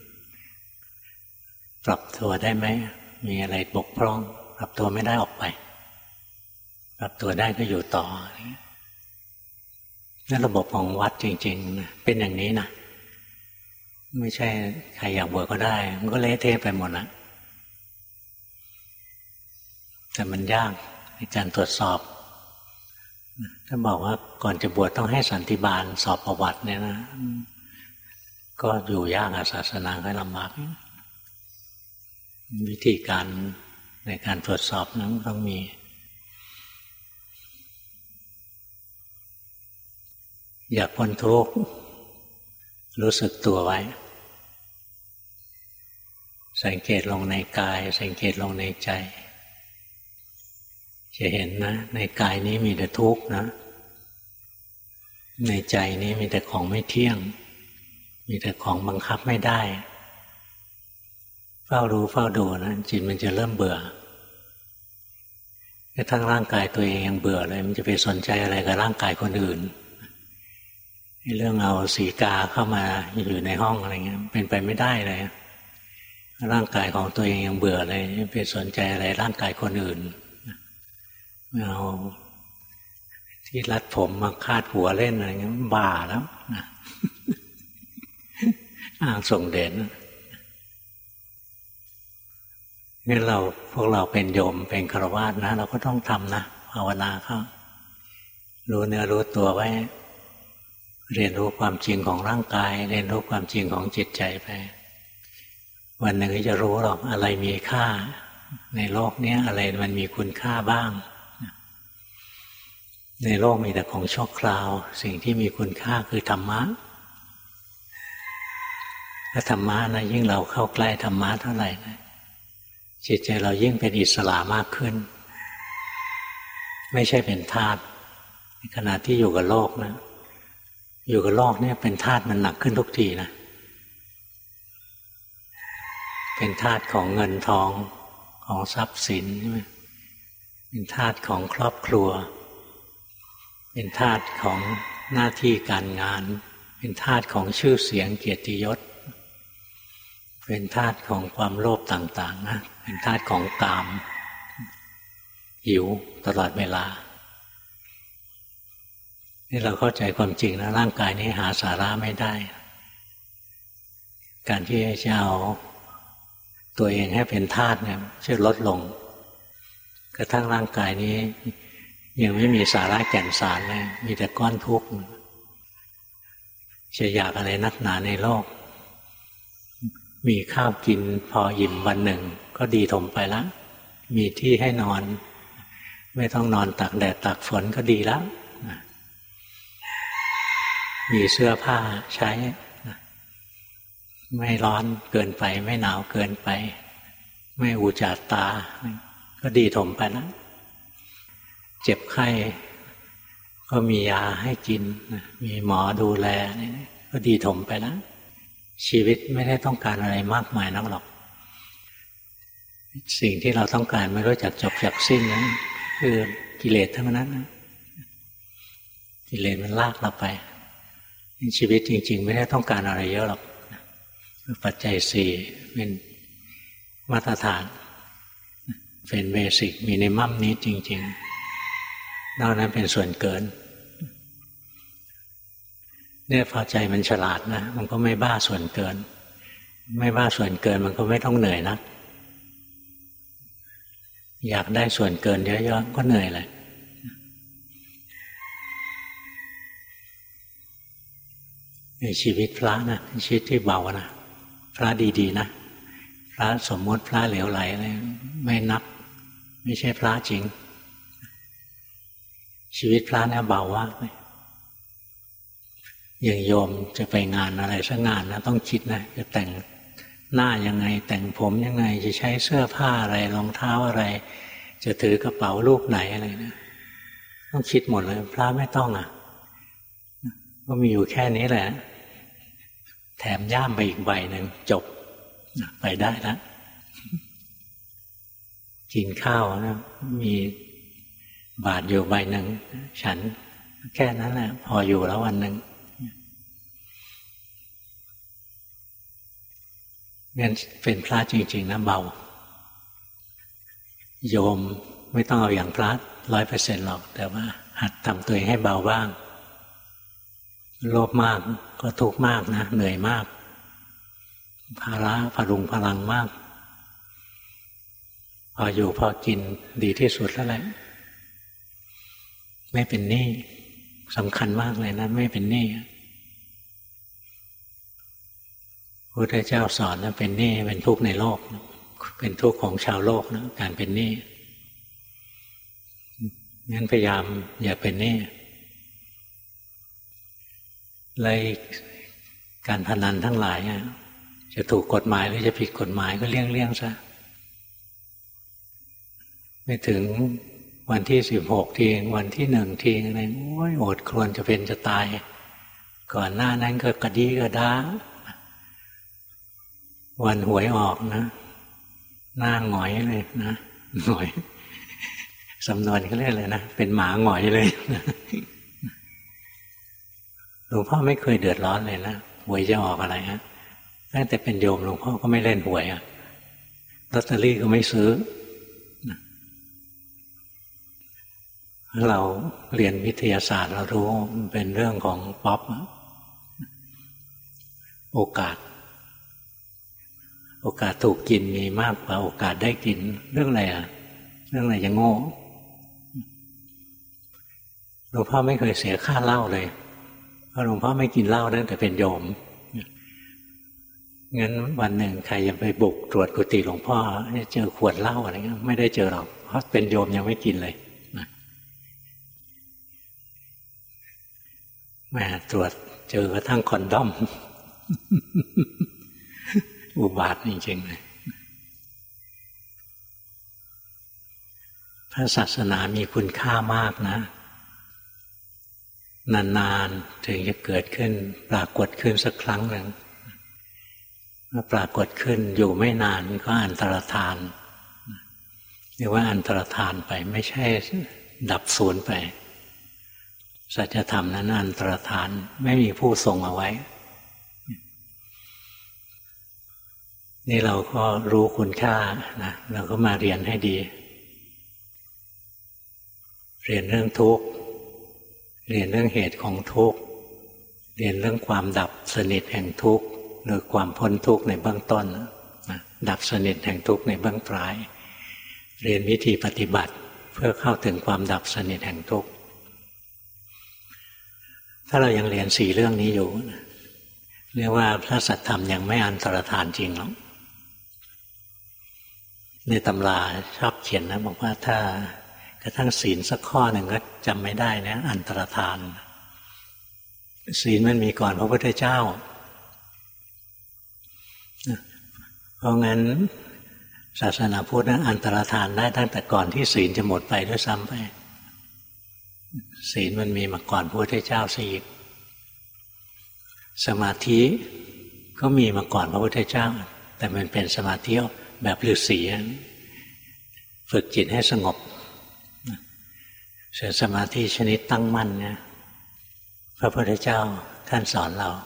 ปรับตัวได้ไหมมีอะไรบกพร่องปรับตัวไม่ได้ออกไปปรับตัวได้ก็อยู่ต่อนั่นระบบของวัดจริงๆเป็นอย่างนี้นะไม่ใช่ใครอยากบวชก็ได้มันก็เละเทะไปหมดนะแต่มันยากในการตรวจสอบถ้าบอกว่าก่อนจะบวชต้องให้สันติบาลสอบประวัติเนี่ยนะก็อยู่ยากศาสนาก็ลำบากวิธีการในการตรวจสอบนั้นต้องมีอยากพ้นทุกข์รู้สึกตัวไว้สังเกตลงในกายสังเกตลงในใจจะเห็นนะในกายนี้มีแต่ทุกข์นะในใจนี้มีแต่ของไม่เที่ยงมีแต่ของบังคับไม่ได้เฝ้ารู้เฝ้าดูนะจิตมันจะเริ่มเบื่อแค่ทั้งร่างกายตัวเองยังเบื่อเลยมันจะไปสนใจอะไรกับร่างกายคนอื่นเรื่องเอาสีกาเข้ามาอยู่ในห้องอะไรเงี้ยเป็นไปไม่ได้เลยร่างกายของตัวเองยังเบื่อเลยไปสนใจอะไรร่างกายคนอื่นเอาที่รัดผมมาคาดหัวเล่นอะไรเงี้ยบ้าแล้วนะอ้างส่งเด่นนี่เราพวกเราเป็นโยมเป็นฆราวาสนะเราก็ต้องทำนะภาวนาเข้ารู้เนื้อรู้ตัวไว้เรียนรู้ความจริงของร่างกายเรียนรู้ความจริงของจิตใจไปวันหนึ่งก็จะรู้หรอกอะไรมีค่าในโลกนี้อะไรมันมีคุณค่าบ้างในโลกมีแต่ของชั่วคราวสิ่งที่มีคุณค่าคือธรรมะและธรรมะนะยิ่งเราเข้าใกล้ธรรมะเท่าไหร่นะจิตใจเรายิ่งเป็นอิสระมากขึ้นไม่ใช่เป็นทาสในขณะที่อยู่กับโลกนะอยู่กับโลกเนี่ยเป็นทาสมันหนักขึ้นทุกทีนะเป็นทาสของเงินทองของทรัพย์สินใช่ไหมเป็นทาสของครอบครัวเป็นทาสของหน้าที่การงานเป็นทาสของชื่อเสียงเกียรติยศเป็นทาสของความโลภต่างๆนะเป็นทาสของกามหิวตลอดเวลานี่เราเข้าใจความจริงนะร่างกายนี้หาสาระไม่ได้การที่จะเอาตัวเองให้เป็นทาสเนี่ยจะลดลงกระทั่งร่างกายนี้ยังไม่มีสาระแก่นสารเลยมีแต่ก้อนทุกข์จะอยากอะไรนักหนาในโลกมีข้าวกินพออิ่มวันหนึ่งก็ดีถมไปแล้วมีที่ให้นอนไม่ต้องนอนตากแดดตากฝนก็ดีแล้วมีเสื้อผ้าใช้ไม่ร้อนเกินไปไม่หนาวเกินไปไม่อุจจาตาก็ดีถมไปแล้วเจ็บไข้ก็มียาให้กินมีหมอดูแลก็ดีถมไปแล้วชีวิตไม่ได้ต้องการอะไรมากมายนักหรอกสิ่งที่เราต้องการไม่รู้จักจบจักสิ้นนั้นคือกิเลสเท่านั้นนะกิเลสมันลากเราไปชีวิตจริงๆไม่ได้ต้องการอะไรเยอะหรอกปัจจัยสี่เป็นมาตรฐานเป็นเบสิกมินิมัมนี้จริงๆนอกนั้นเป็นส่วนเกินเนี่ยพอใจมันฉลาดนะมันก็ไม่บ้าส่วนเกินไม่บ้าส่วนเกินมันก็ไม่ต้องเหนื่อยนักอยากได้ส่วนเกินเยอะๆก็เหนื่อยเลยในชีวิตพระนะชีวิตที่เบานะพระดีๆนะพระสมมติพระเหลวไหลอะไรไม่นับไม่ใช่พระจริงชีวิตพระเนี่ยเบามากเลยอย่างโยมจะไปงานอะไรสักงานนะต้องคิดนะจะแต่งหน้ายังไงแต่งผมยังไงจะใช้เสื้อผ้าอะไรรองเท้าอะไรจะถือกระเป๋าลูกไหนอะไรนะต้องคิดหมดเลยพระไม่ต้องอ่ะก็มีอยู่แค่นี้แหละแถมย่ามไปอีกใบหนึ่งจบไปได้แล้วกินข้าวนะมีบาตรอยู่ใบหนึ่งฉันแค่นั้นแหละพออยู่แล้ววันหนึ่งงั้นเป็นพระจริงๆนะเบาโยมไม่ต้องเอาอย่างพระร้อยเปอร์เซ็นต์หรอกแต่ว่าหัดทำตัวเองให้เบาบ้างโลภมากก็ทุกข์มากนะเหนื่อยมากภาระพรุงพลังมากพออยู่พอกินดีที่สุดแล้วแหละไม่เป็นหนี้สำคัญมากเลยนะไม่เป็นหนี้พระพุทธเจ้าสอนนะเป็นหนี้เป็นทุกข์ในโลกเป็นทุกข์ของชาวโลกนะการเป็นหนี้งั้นพยายามอย่าเป็นหนี้เลยการพนันทั้งหลายจะถูกกฎหมายหรือจะผิดกฎหมายก็เลี่ยงเลี่ยงซะไม่ถึงวันที่สิบหกทีวันที่หนึ่งทีอะไรโอ้ยโอดครวญจะเป็นจะตายก่อนหน้านั้นก็กระดี้กระด้าวันหวยออกนะหน้าหงอยเลยนะหงอยสำนวนเขาเรียกอะไรนะเป็นหมาหงอยเลยหลวงพ่อไม่เคยเดือดร้อนเลยนะหวยจะออกอะไรฮะตั้งแต่เป็นโยมหลวงพ่อก็ไม่เล่นหวยอะลอตเตอรี่ก็ไม่ซื้อเราเรียนวิทยาศาสตร์เรารู้มันเป็นเรื่องของป๊อปโอกาสโอกาสถูกกินมีมากกว่าโอกาสได้กินเรื่องอะไรอ่ะเรื่องอะไรจะโง่หลวงพ่อไม่เคยเสียค่าเหล้าเลยเพราะหลวงพ่อไม่กินเหล้าตั้งแต่เป็นโยมงั้นวันหนึ่งใครจะไปบุกตรวจกุฏิหลวงพ่อเจอขวดเหล้าอะไรเงี้ยไม่ได้เจอหรอกเพราะเป็นโยมยังไม่กินเลยนะแม่ตรวจเจอกระทั่งคอนดอม อุบาทจริงๆเลยพระศาสนามีคุณค่ามากนะนานๆถึงจะเกิดขึ้นปรากฏขึ้นสักครั้งหนึ่งเมื่อปรากฏขึ้นอยู่ไม่นานก็อันตรธานเรียกว่าอันตรธานไปไม่ใช่ดับสูญไปสัจธรรมนั้นอันตรธานไม่มีผู้ทรงเอาไว้นี่เราก็รู้คุณค่านะเราก็มาเรียนให้ดีเรียนเรื่องทุกข์เรียนเรื่องเหตุของทุกข์เรียนเรื่องความดับสนิทแห่งทุกข์หรือความพ้นทุกข์ในเบื้องต้นนะดับสนิทแห่งทุกข์ในเบื้องปลายเรียนวิธีปฏิบัติเพื่อเข้าถึงความดับสนิทแห่งทุกข์ถ้าเรายังเรียนสี่เรื่องนี้อยู่เรียกว่าพระสัทธรรมยังไม่อันตรธานจริงหรอกในตำราชอบเขียนนะบอกว่าถ้ากระทั่งศีลสักข้อหนึ่งก็จำไม่ได้นะอันตรธานศีลมันมีก่อนพระพุทธเจ้าเพราะงั้นศาสนาพุทธนะอันตรธานได้ตั้งแต่ก่อนที่ศีลจะหมดไปด้วยซ้ำไปศีลมันมีมาก่อนพระพุทธเจ้าซะอีกสมาธิก็มีมาก่อนพระพุทธเจ้าแต่มันเป็นสมาธิแบบฤาษีฝึกจิตให้สงบส่วนสมาธิชนิดตั้งมั่นเนี่ยพระพุทธเจ้าท่านสอนเรา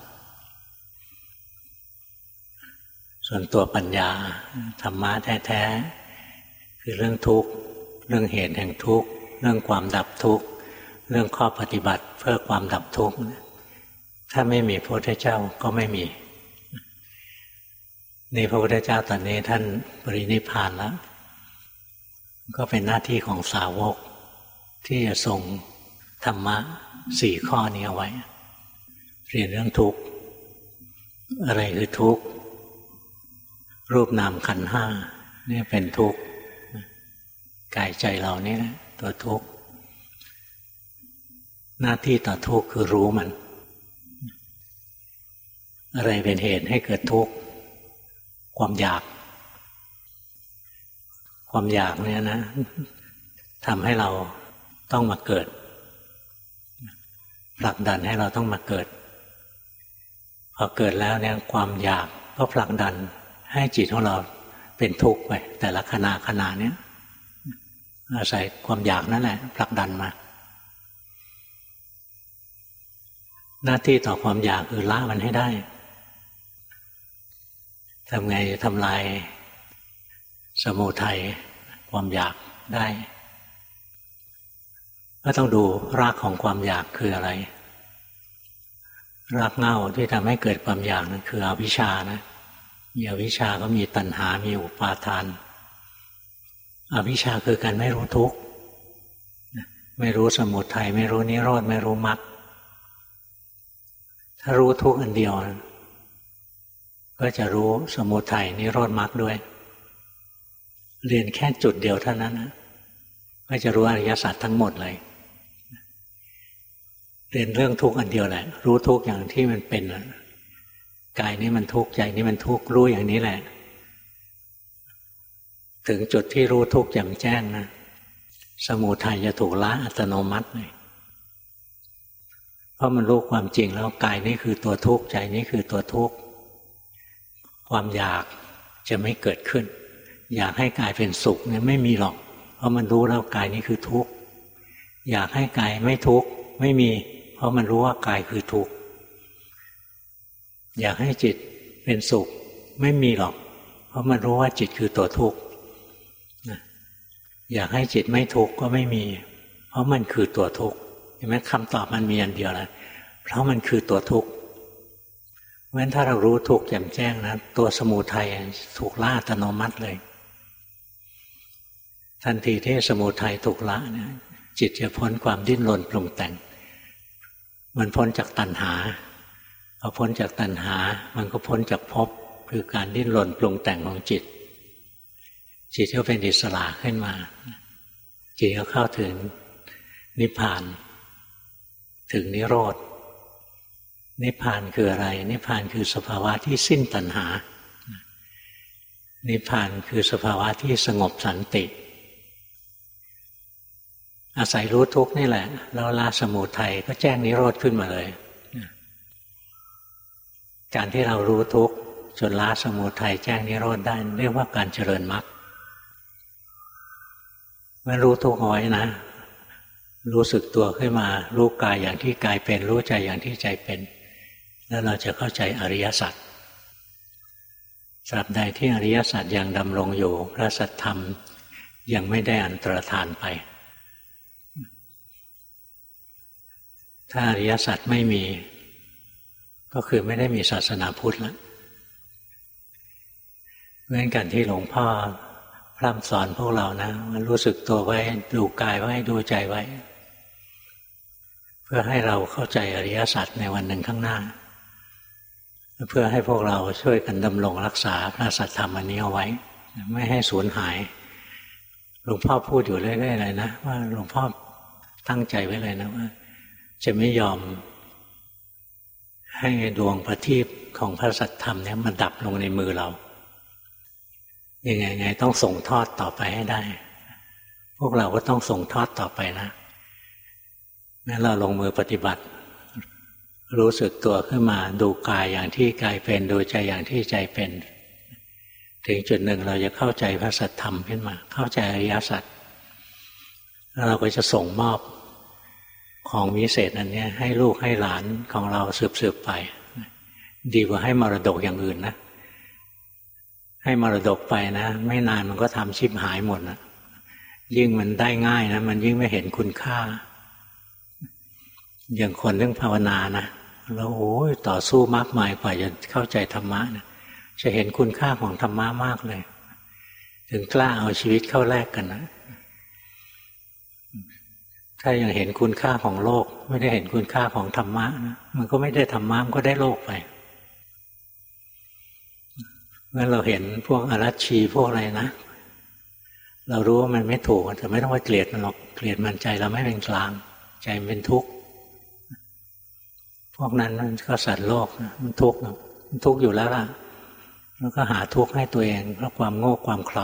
ส่วนตัวปัญญาธรรมะแท้ๆคือเรื่องทุกข์เรื่องเหตุแห่งทุกข์เรื่องความดับทุกข์เรื่องข้อปฏิบัติเพื่อความดับทุกข์ถ้าไม่มีพระพุทธเจ้าก็ไม่มีนี่พระพุทธเจ้าตอนนี้ท่านปรินิพพานแล้วก็เป็นหน้าที่ของสาวกที่จะทรงธรรมะสี่ข้อนี้เอาไว้เรียนเรื่องทุกข์อะไรคือทุกข์รูปนามขันธ์ห้านี่เป็นทุกข์กายใจเรานี่แหละตัวทุกข์หน้าที่ต่อทุกข์คือรู้มันอะไรเป็นเหตุให้เกิดทุกข์ความอยากความอยากเนี่ยนะทำให้เราต้องมาเกิดผลักดันให้เราต้องมาเกิดพอเกิดแล้วเนี่ยความอยากก็ผลักดันให้จิตของเราเป็นทุกข์ไปแต่ละขณะขณะเนี้ยอาศัยความอยากนั่นแหละผลักดันมาหน้าที่ต่อความอยากคือละมันให้ได้ทำไงทำลายสมุทัยความอยากได้ก็ต้องดูรากของความอยากคืออะไรรากเหง้าที่ทำให้เกิดความอยากนั้นคืออวิชชานะมีอวิชชาก็มีตัณหามีอุปาทานอวิชชาคือการไม่รู้ทุกข์ไม่รู้สมุทัยไม่รู้นิโรธไม่รู้มรรคถ้ารู้ทุกข์อันเดียวก็จะรู้สมุทัยนิโรธมรรคด้วยเรียนแค่จุดเดียวเท่านั้นนะก็จะรู้อริยสัจทั้งหมดเลยเรียนเรื่องทุกข์อันเดียวแหละรู้ทุกข์อย่างที่มันเป็นกายนี้มันทุกข์ใจนี้มันทุกข์รู้อย่างนี้แหละถึงจุดที่รู้ทุกข์แจ่มแจ้งนะสมุทัยจะถูกละอัตโนมัติเลยเพราะมันรู้ความจริงแล้วกายนี้คือตัวทุกข์ใจนี้คือตัวทุกข์ความอยากจะไม่เกิดขึ้นอยากให้กายเป็นสุขเนี่ยไม่มีหรอกเพราะมันรู้แล้วกายนี้คือทุกข์อยากให้กายไม่ทุกข์ไม่มีเพราะมันรู้ว่ากายคือทุกข์อยากให้จิตเป็นสุขไม่มีหรอกเพราะมันรู้ว่าจิตคือตัวทุกข์อยากให้จิตไม่ทุกข์ก็ไม่มีเพราะมันคือตัวทุกข์เห็นไหมคำตอบมันมีอันเดียวนะเพราะมันคือตัวทุกข์เพราะฉะนั้นถ้าเรารู้ทุกข์แจ่มแจ้งนะตัวสมุทัยถูกละอัตโนมัติเลยทันทีที่สมุทัยถูกละเนี่ยจิตจะพ้นความดิ้นรนปรุงแต่งมันพ้นจากตัณหาพอพ้นจากตัณหามันก็พ้นจากภพคือการดิ้นรนปรุงแต่งของจิตจิตก็เป็นอิสระขึ้นมาจิตก็เข้าถึงนิพพานถึงนิโรธนิพพานคืออะไรนิพพานคือสภาวะที่สิ้นตัณหานิพพานคือสภาวะที่สงบสันติอาศัยรู้ทุกข์นี่แหละแล้วละสมุทัยก็แจ้งนิโรธขึ้นมาเลยการที่เรารู้ทุกข์จนละสมุทัยแจ้งนิโรธได้เรียกว่าการเจริญมรรคเมื่อรู้ทุกข์เอาไว้นะรู้สึกตัวขึ้นมารู้กายอย่างที่กายเป็นรู้ใจอย่างที่ใจเป็นแล้วเราจะเข้าใจอริยสัจตราบใดที่อริยสัจยังดำรงอยู่พระสัทธรรมยังไม่ได้อันตรธานไปถ้าอริยสัจไม่มีก็คือไม่ได้มีศาสนาพุทธแล้วเหมือนกันที่หลวงพ่อพร่ำสอนพวกเรานะมันรู้สึกตัวไว้ดูกายไว้ดูใจไว้เพื่อให้เราเข้าใจอริยสัจในวันหนึ่งข้างหน้าเพื่อให้พวกเราช่วยกันดำรงรักษาพระสัทธรรมอันนี้เอาไว้ไม่ให้สูญหายหลวงพ่อพูดอยู่เรื่อยๆเลยนะว่าหลวงพ่อตั้งใจไว้เลยนะว่าจะไม่ยอมให้ดวงประทีปของพระสัทธรรมนี้มันดับลงในมือเรายังไงไงต้องส่งทอดต่อไปให้ได้พวกเราก็ต้องส่งทอดต่อไปนะแม้เราลงมือปฏิบัติรู้สึกตัวขึ้นมาดูกายอย่างที่กายเป็นดูใจอย่างที่ใจเป็นถึงจุดหนึ่งเราจะเข้าใจพระสัทธรรมขึ้นมาเข้าใจอริยสัจแล้วเราก็จะส่งมอบของวิเศษอันนี้ให้ลูกให้หลานของเราสืบๆไปดีกว่าให้มรดกอย่างอื่นนะให้มรดกไปนะไม่นานมันก็ทำชิบหายหมดนะยิ่งมันได้ง่ายนะมันยิ่งไม่เห็นคุณค่าอย่างคนเรื่องภาวนานะแล้วโอ้ยต่อสู้มากมายกว่าจะเข้าใจธรรมะนะจะเห็นคุณค่าของธรรมะมากเลยถึงกล้าเอาชีวิตเข้าแลกกันนะถ้ายังเห็นคุณค่าของโลกไม่ได้เห็นคุณค่าของธรรมะนะมันก็ไม่ได้ธรรมะมันก็ได้โลกไปเมื่อเราเห็นพวกอรัชชีพวกอะไรนะเรารู้ว่ามันไม่ถูกแต่ไม่ต้องไปเกลียดมันหรอกเกลียดมันใจเราไม่เป็นกลางใจมันเป็นทุกข์พวกนั้นมันก็สัตว์โลกนะมันทุกข์มันทุกข์อยู่แล้วล่ะแล้วก็หาทุกข์ให้ตัวเองเพราะความโง่ความเขลา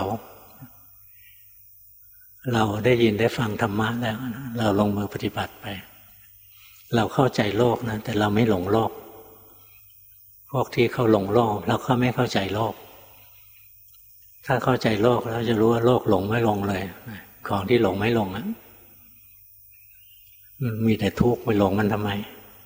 เราได้ยินได้ฟังธรรมะแล้วเราลงมือปฏิบัติไปเราเข้าใจโลกนะแต่เราไม่หลงโลกพวกที่เขาหลงโลกเราก็ไม่เข้าใจโลกถ้าเข้าใจโลกแล้วจะรู้ว่าโลกหลงไม่ลงเลยของที่หลงไม่ลงนะมันมีแต่ทุกข์ไปหลงมันทำไม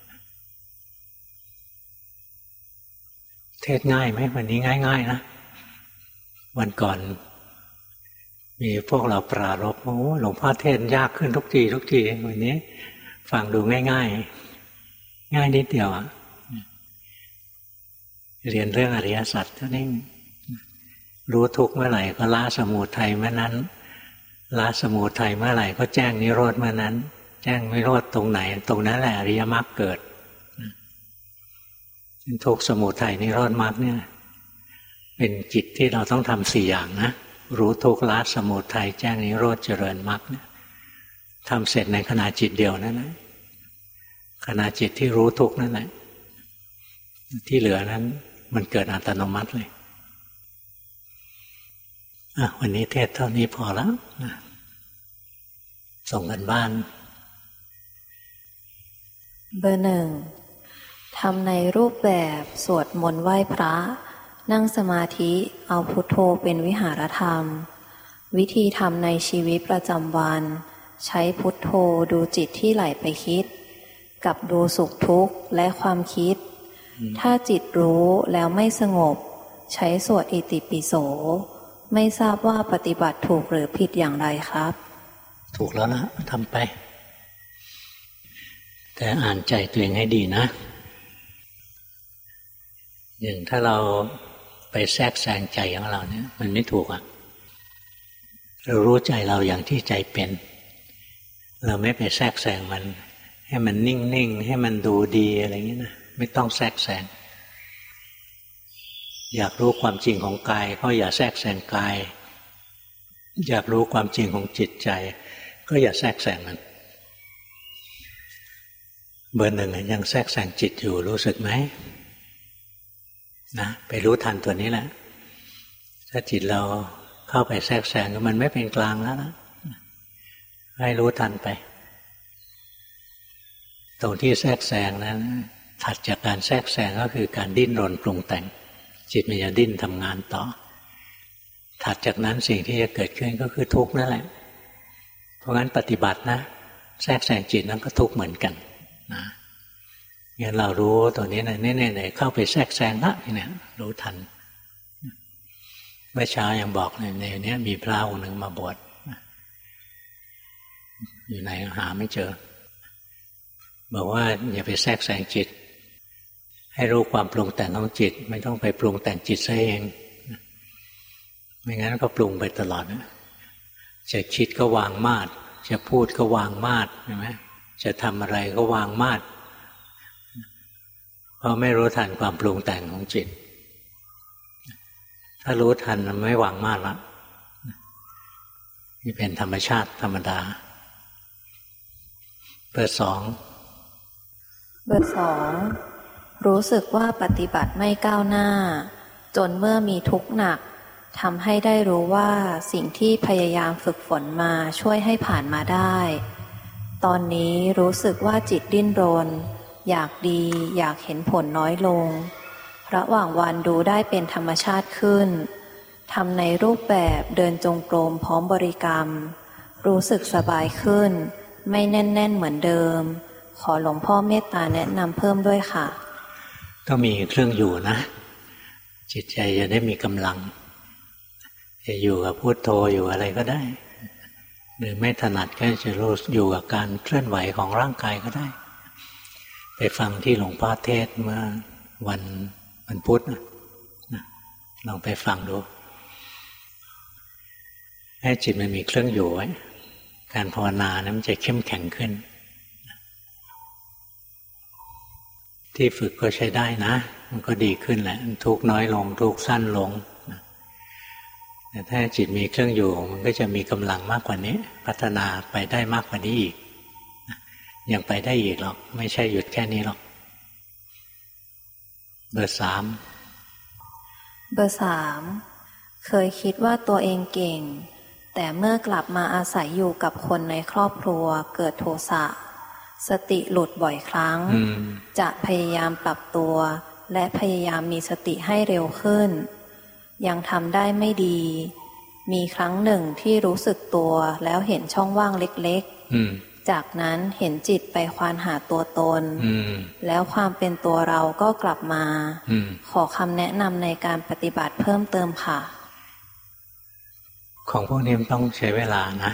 เทศง่ายไหมวันนี้ง่ายๆนะวันก่อนมีพวกเราปรารภโอ้หลวงพ่อเทศยากขึ้นทุกทีทุกทีวันนี้ฟังดูง่ายๆง่ายนิดเดียวอ่ะเรียนเรื่องอริยสัจเท่านี้รู้ทุกข์เมื่อไหร่ก็ละสมุทัยเมื่อนั้นละสมุทัยเมื่อไหร่ก็แจ้งนิโรธเมื่อนั้นแจ้งนิโรธตรงไหนตรงนั้นแหละอริยมรรคเกิดทุกข์สมุทัยนิโรธมรรคเนี่ยเป็นกิจที่เราต้องทำสี่อย่างนะรู้ทุกข์ละสมุทัยแจ้งนิโรธเจริญมรรคเนี่ยทำเสร็จในขณะจิตเดียวนั่นแหละขณะจิตที่รู้ทุกข์นั่นแหละที่เหลือนั้นมันเกิดอัตโนมัติเลยอ่ะวันนี้เทศเท่านี้พอแล้วนะส่งกันบ้านเบอร์หนึ่งทำในรูปแบบสวดมนต์ไหว้พระนั่งสมาธิเอาพุทโธเป็นวิหารธรรมวิธีทำในชีวิตประจำวันใช้พุทโธดูจิตที่ไหลไปคิดกับดูสุขทุกข์และความคิดถ้าจิตรู้แล้วไม่สงบใช้สวดอิติปิโสไม่ทราบว่าปฏิบัติถูกหรือผิดอย่างไรครับถูกแล้วนะทำไปแต่อ่านใจตัวเองให้ดีนะอย่างถ้าเราไปแทรกแซงใจของเราเนี่ยมันไม่ถูกอ่ะเรารู้ใจเราอย่างที่ใจเป็นเราไม่ไปแทรกแซงมันให้มันนิ่งๆให้มันดูดีอะไรอย่างนี้นะไม่ต้องแทรกแซงอยากรู้ความจริงของกายก็อย่าแทรกแซงกายอยากรู้ความจริงของจิตใจก็อย่าแทรกแซงมันเบอร์หนึ่งยังแทรกแซงจิตอยู่รู้สึกไหมนะไปรู้ทันตัวนี้แหละถ้าจิตเราเข้าไปแทรกแซงมันไม่เป็นกลางแล้วนะให้รู้ทันไปตรงที่แทรกแซงนั้นถัดจากการแทรกแซงก็คือการดิ้นรนปรุงแต่งจิตมันจะดิ้นทำงานต่อถัดจากนั้นสิ่งที่จะเกิดขึ้นก็คือทุกข์นั่นแหละเพราะงั้นปฏิบัตินะแทรกแซงจิตนั้นก็ทุกข์เหมือนกันนะงั้นเรารู้ตัวนี้นะเนี่ยๆเข้าไปแทรกแซงละเนี่ยรู้ทันเมื่อเช้ายังบอกในในนี้มีพระองค์หนึ่งมาบวชอยู่ไหนหาไม่เจอบอกว่าอย่าไปแทรกแซงจิตให้รู้ความปรุงแต่งของจิตไม่ต้องไปปรุงแต่งจิตซะเองไม่งั้นก็ปรุงไปตลอดนะจะคิดก็วางมาดจะพูดก็วางมาดใช่ไหมจะทำอะไรก็วางมาดเพราะไม่รู้ทันความปรุงแต่งของจิตถ้ารู้ทันมันไม่วางมาดละนี่เป็นธรรมชาติธรรมดาเบอร์สองเบอร์สองรู้สึกว่าปฏิบัติไม่ก้าวหน้าจนเมื่อมีทุกข์หนักทำให้ได้รู้ว่าสิ่งที่พยายามฝึกฝนมาช่วยให้ผ่านมาได้ตอนนี้รู้สึกว่าจิตดิ้นรนอยากดีอยากเห็นผลน้อยลงระหว่างวันดูได้เป็นธรรมชาติขึ้นทำในรูปแบบเดินจงกรมพร้อมบริกรรมรู้สึกสบายขึ้นไม่แน่นๆเหมือนเดิมขอหลวงพ่อเมตตาแนะนำเพิ่มด้วยค่ะต้องมีเครื่องอยู่นะจิตใจจะได้มีกำลังจะอยู่กับพุทโธอยู่อะไรก็ได้หรือไม่ถนัดก็จะรู้อยู่กับการเคลื่อนไหวของร่างกายก็ได้ไปฟังที่หลวงพ่อเทศเมื่อวันวันพุธนะลองไปฟังดูให้จิตมันมีเครื่องอยู่ไว้การภาวนานะมันจะเข้มแข็งขึ้นที่ฝึกก็ใช้ได้นะมันก็ดีขึ้นแหละทุกข์น้อยลงทุกข์สั้นลงแต่ถ้าจิตมีเครื่องอยู่มันก็จะมีกำลังมากกว่านี้พัฒนาไปได้มากกว่านี้อีกยังไปได้อีกหรอกไม่ใช่หยุดแค่นี้หรอกเบอร์สามเบอร์สามเคยคิดว่าตัวเองเก่งแต่เมื่อกลับมาอาศัยอยู่กับคนในครอบครัวเกิดโทสะสติหลุดบ่อยครั้งจะพยายามปรับตัวและพยายามมีสติให้เร็วขึ้นยังทำได้ไม่ดีมีครั้งหนึ่งที่รู้สึกตัวแล้วเห็นช่องว่างเล็กๆจากนั้นเห็นจิตไปควานหาตัวตนแล้วความเป็นตัวเราก็กลับมาขอคำแนะนำในการปฏิบัติเพิ่มเติมค่ะของพวกนี้ต้องใช้เวลานะ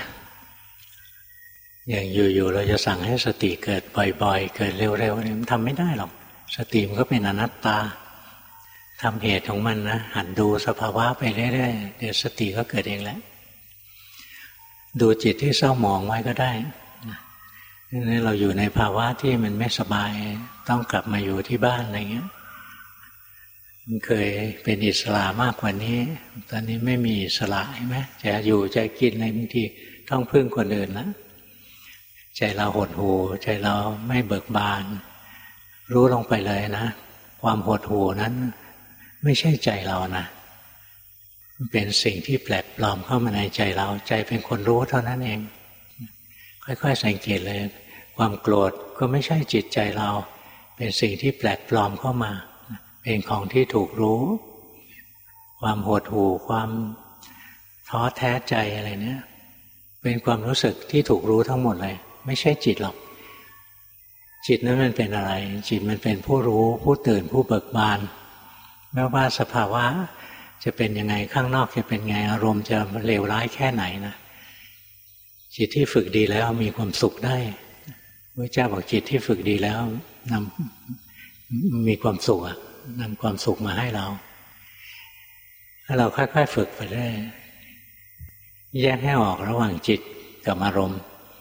อย่างอยู่ๆเราจะสั่งให้สติเกิดบ่อยๆเกิดเร็วๆเนี่ยมันทำไม่ได้หรอกสติมันก็เป็นอนัตตาทำเหตุของมันนะหัดดูสภาวะไปเรื่อยๆเดี๋ยวสติก็เกิดเองแหละดูจิตที่เศร้าหมองไว้ก็ได้นี่เราอยู่ในภาวะที่มันไม่สบายต้องกลับมาอยู่ที่บ้านอะไรเงี้ยมันเคยเป็นอิสระมากกว่านี้ตอนนี้ไม่มีอิสระใช่ไหมจะอยู่จะกินอะไรบางทีต้องพึ่งคนอื่นแล้วใจเราหดหู่ใจเราไม่เบิกบานรู้ลงไปเลยนะความหดหู่นั้นไม่ใช่ใจเรานะมันเป็นสิ่งที่แปลกปลอมเข้ามาในใจเราใจเป็นคนรู้เท่านั้นเองค่อยๆสังเกตเลยความโกรธก็ไม่ใช่จิตใจเราเป็นสิ่งที่แปลกปลอมเข้ามาเป็นของที่ถูกรู้ความหดหู่ความท้อแท้ใจอะไรเนี่ยเป็นความรู้สึกที่ถูกรู้ทั้งหมดเลยไม่ใช่จิตหรอกจิตนั้นมันเป็นอะไรจิตมันเป็นผู้รู้ผู้ตื่นผู้เบิกบานไม่ว่าสภาวะจะเป็นยังไงข้างนอกจะเป็นไงอารมณ์จะเลวร้ายแค่ไหนนะจิตที่ฝึกดีแล้วมีความสุขได้พระเจ้าบอกจิตที่ฝึกดีแล้วนำมีความสุขนำความสุขมาให้เราถ้าเราค่อยๆฝึกไปได้แยกให้ออกระหว่างจิตกับอารมณ์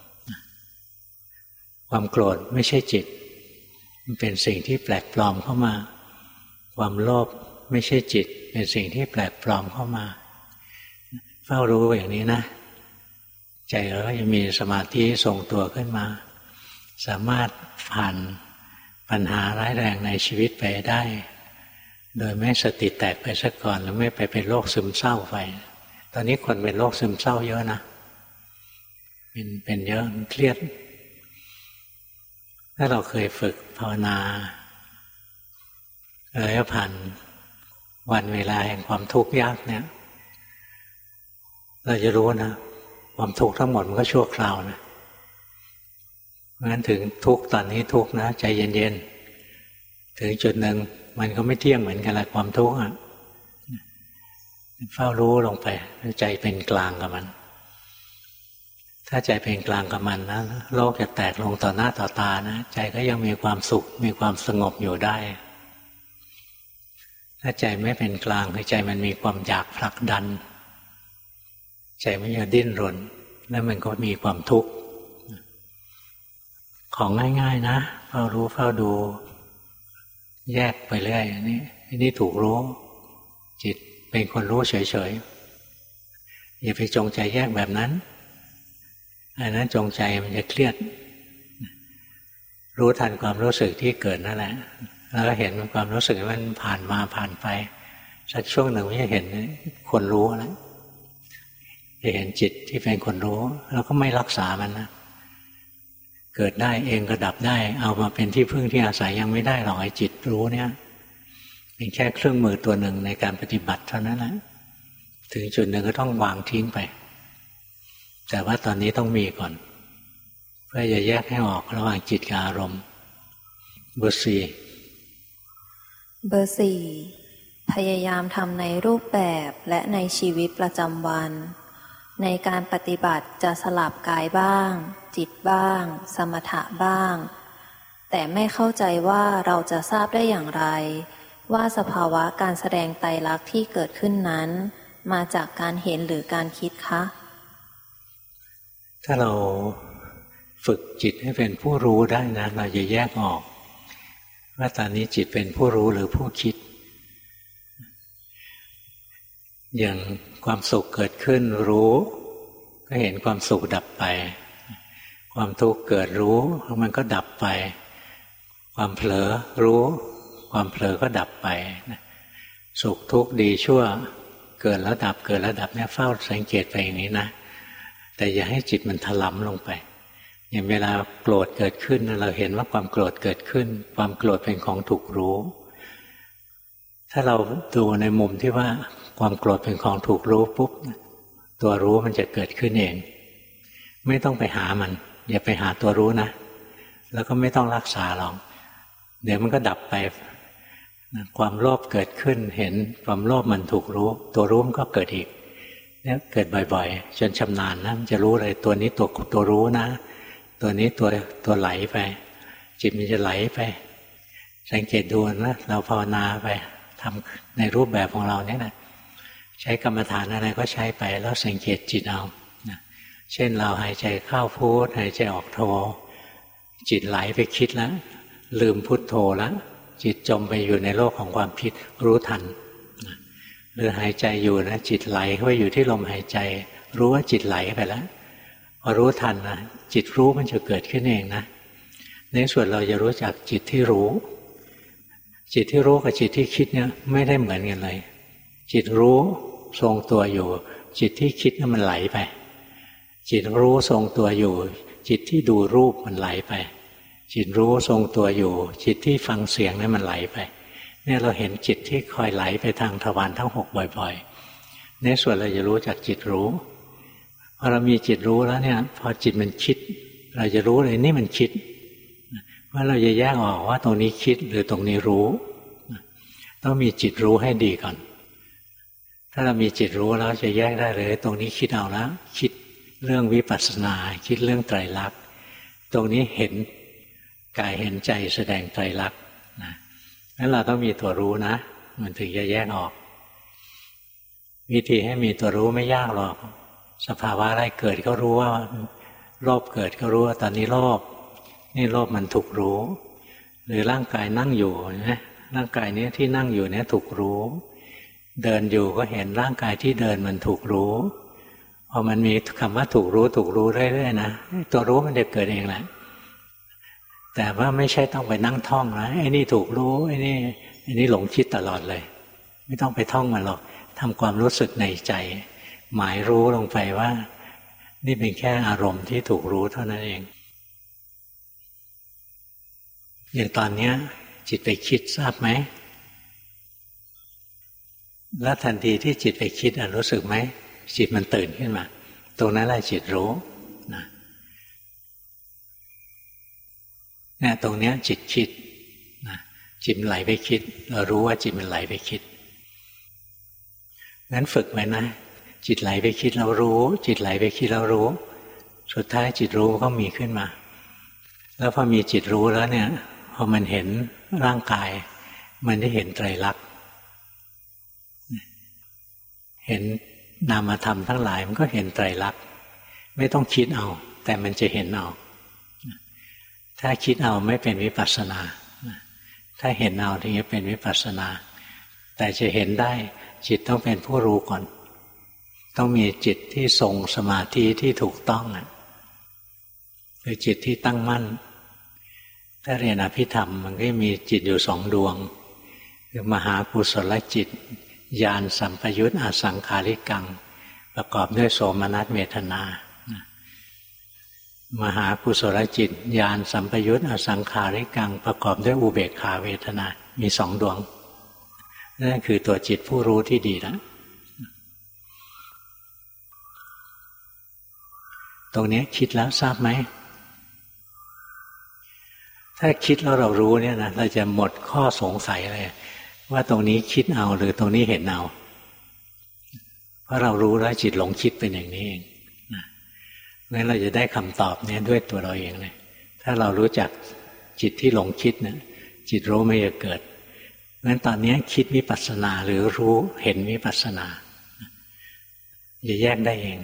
ความโกรธไม่ใช่จิตมันเป็นสิ่งที่แปลกปลอมเข้ามาความโลภไม่ใช่จิตเป็นสิ่งที่แปลกปลอมเข้ามาเฝ้ารู้อย่างนี้นะใจเราก็จะมีสมาธิทรงตัวขึ้นมาสามารถผ่านปัญหาร้ายแรงในชีวิตไปได้โดยไม่สติแตกไปซะก่อนหรือไม่ไปเป็นโรคซึมเศร้าไปตอนนี้คนเป็นโรคซึมเศร้าเยอะนะเป็นเป็นเยอะมันเครียดถ้าเราเคยฝึกภาวนาเลยผ่านวันเวลาแห่งความทุกข์ยากเนี่ยเราจะรู้นะความทุกข์ทั้งหมดมันก็ชั่วคราวนะเพราะฉะนั้นถึงทุกข์ตอนนี้ทุกข์นะใจเย็นๆถึงจุดหนึ่งมันก็ไม่เที่ยงเหมือนกันแหละความทุกข์อ่ะเฝ้ารู้ลงไปใจเป็นกลางกับมันถ้าใจเป็นกลางกับมันนะโลกจะแตกลงต่อหน้าต่อตานะใจก็ยังมีความสุขมีความสงบอยู่ได้ถ้าใจไม่เป็นกลางคือใจมันมีความอยากผลักดันใจมันจะดิ้นรนแล้วมันก็มีความทุกข์ของง่ายๆนะเฝ้ารู้เฝ้าดูแยกไปเรื่อยนี่นี่ถูกรู้จิตเป็นคนรู้เฉยๆอย่าไปจงใจแยกแบบนั้นอันนั้นจงใจมันจะเครียดรู้ทันความรู้สึกที่เกิดนั่นแหละแล้วก็เห็นความรู้สึกมันผ่านมาผ่านไปสักช่วงหนึ่งมันจะเห็นคนรู้แล้วจะเห็นจิตที่เป็นคนรู้แล้วก็ไม่รักษามันนะเกิดได้เองก็ดับได้เอามาเป็นที่พึ่งที่อาศัยยังไม่ได้หรอกไอ้จิตรู้เนี่ยเป็นแค่เครื่องมือตัวหนึ่งในการปฏิบัติเท่านั้นแหละถึงจุดหนึ่งก็ต้องวางทิ้งไปแต่ว่าตอนนี้ต้องมีก่อนเพื่อจะแยกให้ออกระหว่างจิตกับอารมณ์เบอร์สี่เบอร์สี่พยายามทำในรูปแบบและในชีวิตประจำวันในการปฏิบัติจะสลับกายบ้างจิตบ้างสมถะบ้างแต่ไม่เข้าใจว่าเราจะทราบได้อย่างไรว่าสภาวะการแสดงไตรลักษณ์ที่เกิดขึ้นนั้นมาจากการเห็นหรือการคิดคะถ้าเราฝึกจิตให้เป็นผู้รู้ได้นะเราจะแยกออกว่าตอนนี้จิตเป็นผู้รู้หรือผู้คิดอย่างความสุขเกิดขึ้นรู้ก็เห็นความสุขดับไปความทุกข์เกิดรู้มันก็ดับไปความเผลอรู้ความเผลอก็ดับไปสุขทุกข์ดีชั่วเกิดแล้วดับเกิดแล้วดับเนี่ยเฝ้าสังเกตไปอย่างนี้นะแต่อย่าให้จิตมันถลำลงไปอย่างเวลาโกรธเกิดขึ้นเราเห็นว่าความโกรธเกิดขึ้นความโกรธเป็นของถูกรู้ถ้าเราดูในมุมที่ว่าความโกรธเป็นของถูกรู้ปุ๊บตัวรู้มันจะเกิดขึ้นเองไม่ต้องไปหามันอย่าไปหาตัวรู้นะแล้วก็ไม่ต้องรักษาหรอกเดี๋ยวมันก็ดับไปความโลภเกิดขึ้นเห็นความโลภมันถูกรู้ตัวรู้มันก็เกิดอีกเนี่ยเกิดบ่อยๆจนชำนาญนะมันจะรู้เลยตัวนี้ตัวตัวรู้นะตัวนี้ตัวตัวไหลไปจิตมันจะไหลไปสังเกตดูนะเราภาวนาไปทำในรูปแบบของเราเนี่ยนะใช้กรรมฐานอะไรก็ใช้ไปแล้วสังเกตจิตเอานะเช่นเราหายใจเข้าพุทหายใจออกโทจิตไหลไปคิดแล้วลืมพุทโธแล้วจิตจมไปอยู่ในโลกของความคิดรู้ทันนะหรือหายใจอยู่นะจิตไหลเข้าไปอยู่ที่ลมหายใจรู้ว่าจิตไหลไปแล้วพอรู้ทันนะจิตรู้มันจะเกิดขึ้นเองนะในส่วนเราจะรู้จักจิตที่รู้จิตที่รู้กับจิตที่คิดเนี่ยไม่ได้เหมือนกันเลยจิตรู้ทรงตัวอยู่จิตที่คิดนั้นมันไหลไปจิตรู้ทรงตัวอยู่จิตที่ดูรูปมันไหลไปจิตรู้ทรงตัวอยู่จิตที่ฟังเสียงนั้นมันไหลไปเนี่ยเราเห็นจิตที่คอยไหลไปทางทวารทั้งหกบ่อยๆในส่วนเราจะรู้จักจิตรู้พอเรามีจิตรู้แล้วเนี่ยพอจิตมันคิดเราจะรู้เลยนี่มันคิดว่าเราจะแยกออกว่าตรงนี้คิดหรือตรงนี้รู้ต้องมีจิตรู้ให้ดีก่อนถ้าเรามีจิตรู้แล้วจะแยกได้เลยตรงนี้คิดเอาแล้วคิดเรื่องวิปัสสนาคิดเรื่องไตรลักษณ์ตรงนี้เห็นกายเห็นใจแสดงไตรลักษณ์นะงั้นเราต้องมีตัวรู้นะมันถึงจะแยกออกวิธีให้มีตัวรู้ไม่ยากหรอกสภาวะอะไรเกิดก็รู้ว่าโลภเกิดก็รู้ว่าตอนนี้โลภนี่โลภมันถูกรู้หรือร่างกายนั่งอยู่นะร่างกายนี้ที่นั่งอยู่เนี่ยถูกรู้เดินอยู่ก็เห็นร่างกายที่เดินมันถูกรู้พอมันมีคำว่าถูกรู้ถูกรู้เรื่อยๆนะตัวรู้มันจะเกิดเองแหละแต่ว่าไม่ใช่ต้องไปนั่งท่องนะไอ้นี่ถูกรู้ไอ้นี่ไอ้นี่หลงคิดตลอดเลยไม่ต้องไปท่องมันหรอกทำความรู้สึกในใจหมายรู้ลงไปว่านี่เป็นแค่อารมณ์ที่ถูกรู้เท่านั้นเองอย่างตอนนี้จิตไปคิดทราบไหมแล้วทันทีที่จิตไปคิดรู้สึกไหมจิตมันตื่นขึ้นมาตรงนั้นแหละจิตรู้นะเนี่ยตรงเนี้ยจิตคิดนะจิตไหลไปคิดเรารู้ว่าจิตมันไหลไปคิดงั้นฝึกไว้นะจิตไหลไปคิดเรารู้จิตไหลไปคิดเรารู้สุดท้ายจิตรู้ก็มีขึ้นมาแล้วพอมีจิตรู้แล้วเนี่ยพอมันเห็นร่างกายมันได้เห็นไตรลักษณ์เห็นนามธรรมทั้งหลายมันก็เห็นไตรลักษณ์ไม่ต้องคิดเอาแต่มันจะเห็นเอาถ้าคิดเอาไม่เป็นวิปัสสนาถ้าเห็นเอาถึงจะเป็นวิปัสสนาแต่จะเห็นได้จิตต้องเป็นผู้รู้ก่อนต้องมีจิตที่ทรงสมาธิที่ถูกต้องคือจิตที่ตั้งมั่นถ้าเรียนอภิธรรมมันก็มีจิตอยู่สองดวงคือมหากุศลจิตญาณสัมปยุตอสังขาริกังประกอบด้วยโสมนัสเวทนามหากุศลจิตญาณสัมปยุตอสังขาริกังประกอบด้วยอุเบกขาเวทนามีสองดวงนั่นคือตัวจิตผู้รู้ที่ดีแล้วตรงนี้คิดแล้วทราบไหมถ้าคิดแล้วเรารู้เนี่ยนะเราจะหมดข้อสงสัยเลยว่าตรงนี้คิดเอาหรือตรงนี้เห็นเอาเพราะเรารู้แล้วจิตหลงคิดเป็นอย่างนี้เองนะงั้นเราจะได้คำตอบนี้ด้วยตัวเราเองเลยถ้าเรารู้จักจิตที่หลงคิดเนี่ยจิตรู้ไม่จะเกิดงั้นตอนนี้คิดวิปัสสนาหรือรู้เห็นวิปัสสนาจะแยกได้เอง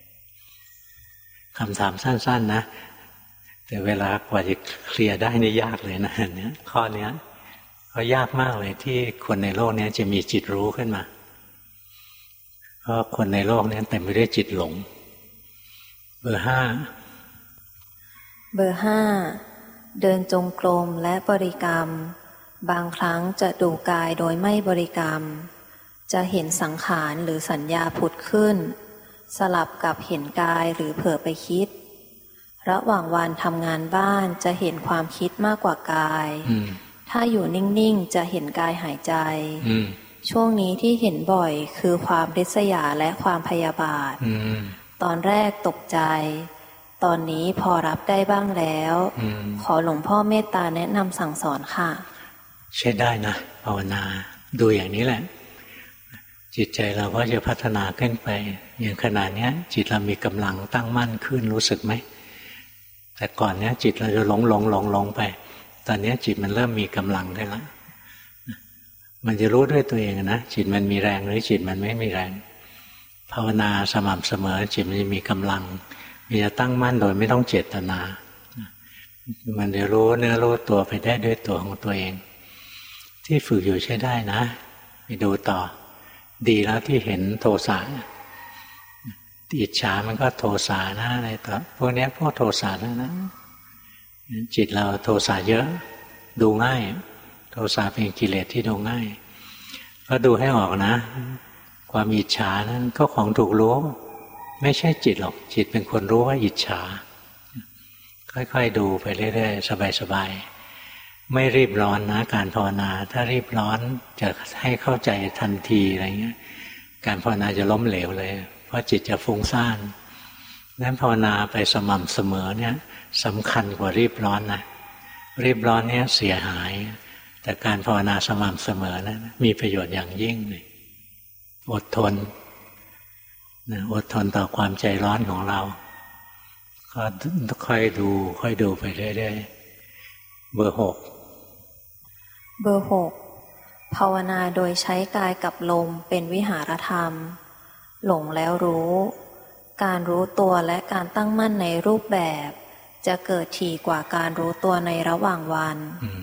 คำถามสั้นๆนะแต่เวลากว่าจะเคลียร์ได้นี่ยากเลยนะเนี่ยข้อนี้ก็ยากมากเลยที่คนในโลกนี้จะมีจิตรู้ขึ้นมาเพราะคนในโลกนี้เต็มไปด้วยจิตหลงเบอร์ห้าเบอร์ห้าเดินจงกรมและบริกรรมบางครั้งจะดูกายโดยไม่บริกรรมจะเห็นสังขารหรือสัญญาผุดขึ้นสลับกับเห็นกายหรือเผลอไปคิดระหว่างวันทำงานบ้านจะเห็นความคิดมากกว่ากายถ้าอยู่นิ่งๆจะเห็นกายหายใจช่วงนี้ที่เห็นบ่อยคือความริษยาและความพยาบาทตอนแรกตกใจตอนนี้พอรับได้บ้างแล้วขอหลวงพ่อเมตตาแนะนำสั่งสอนค่ะใช้ได้นะภาวนาดูอย่างนี้แหละจิตใจเราก็จะพัฒนาขึ้นไปอย่างขณะนี้จิตเรามีกำลังตั้งมั่นขึ้นรู้สึกไหมแต่ก่อนเนี้ยจิตเราจะหลงหลงหลงหลงไปตอนนี้จิตมันเริ่มมีกำลังได้แล้วมันจะรู้ด้วยตัวเองนะจิตมันมีแรงหรือจิตมันไม่มีแรงภาวนาสม่ำเสมอจิตมันจะมีกำลังมันจะตั้งมั่นโดยไม่ต้องเจตนามันจะรู้เนื้อรู้ตัวไปได้ด้วยตัวของตัวเองที่ฝึกอยู่ใช้ได้นะไปดูต่อดีแล้วที่เห็นโทสะอิจฉามันก็โทสะนะอะไรต่อพวกนี้พวกโทสะทั้งนั้นจิตเราโทสะเยอะดูง่ายโทสะเป็นกิเลสที่ดูง่ายก็ดูให้ออกนะความอิจฉานั้นก็ของถูกรู้ไม่ใช่จิตหรอกจิตเป็นคนรู้ว่าอิจฉาค่อยๆดูไปเรื่อยๆสบายๆไม่รีบร้อนนะการภาวนาถ้ารีบร้อนจะให้เข้าใจทันทีอะไรเงี้ยการภาวนาจะล้มเหลวเลยเพราะจิตจะฟุ้งซ่านนั้นภาวนาไปสม่ำเสมอเนี่ยสำคัญกว่ารีบร้อนนะรีบร้อนเนี่ยเสียหายแต่การภาวนาสม่ำเสมอนะมีประโยชน์อย่างยิ่งเลยอดทนนะอดทนต่อความใจร้อนของเราก็ค่อยดูค่อยดูไปเรื่อยๆเบอร์หกเบอร์หกภาวนาโดยใช้กายกับลมเป็นวิหารธรรมหลงแล้วรู้การรู้ตัวและการตั้งมั่นในรูปแบบจะเกิดถี่กว่าการรู้ตัวในระหว่างวัน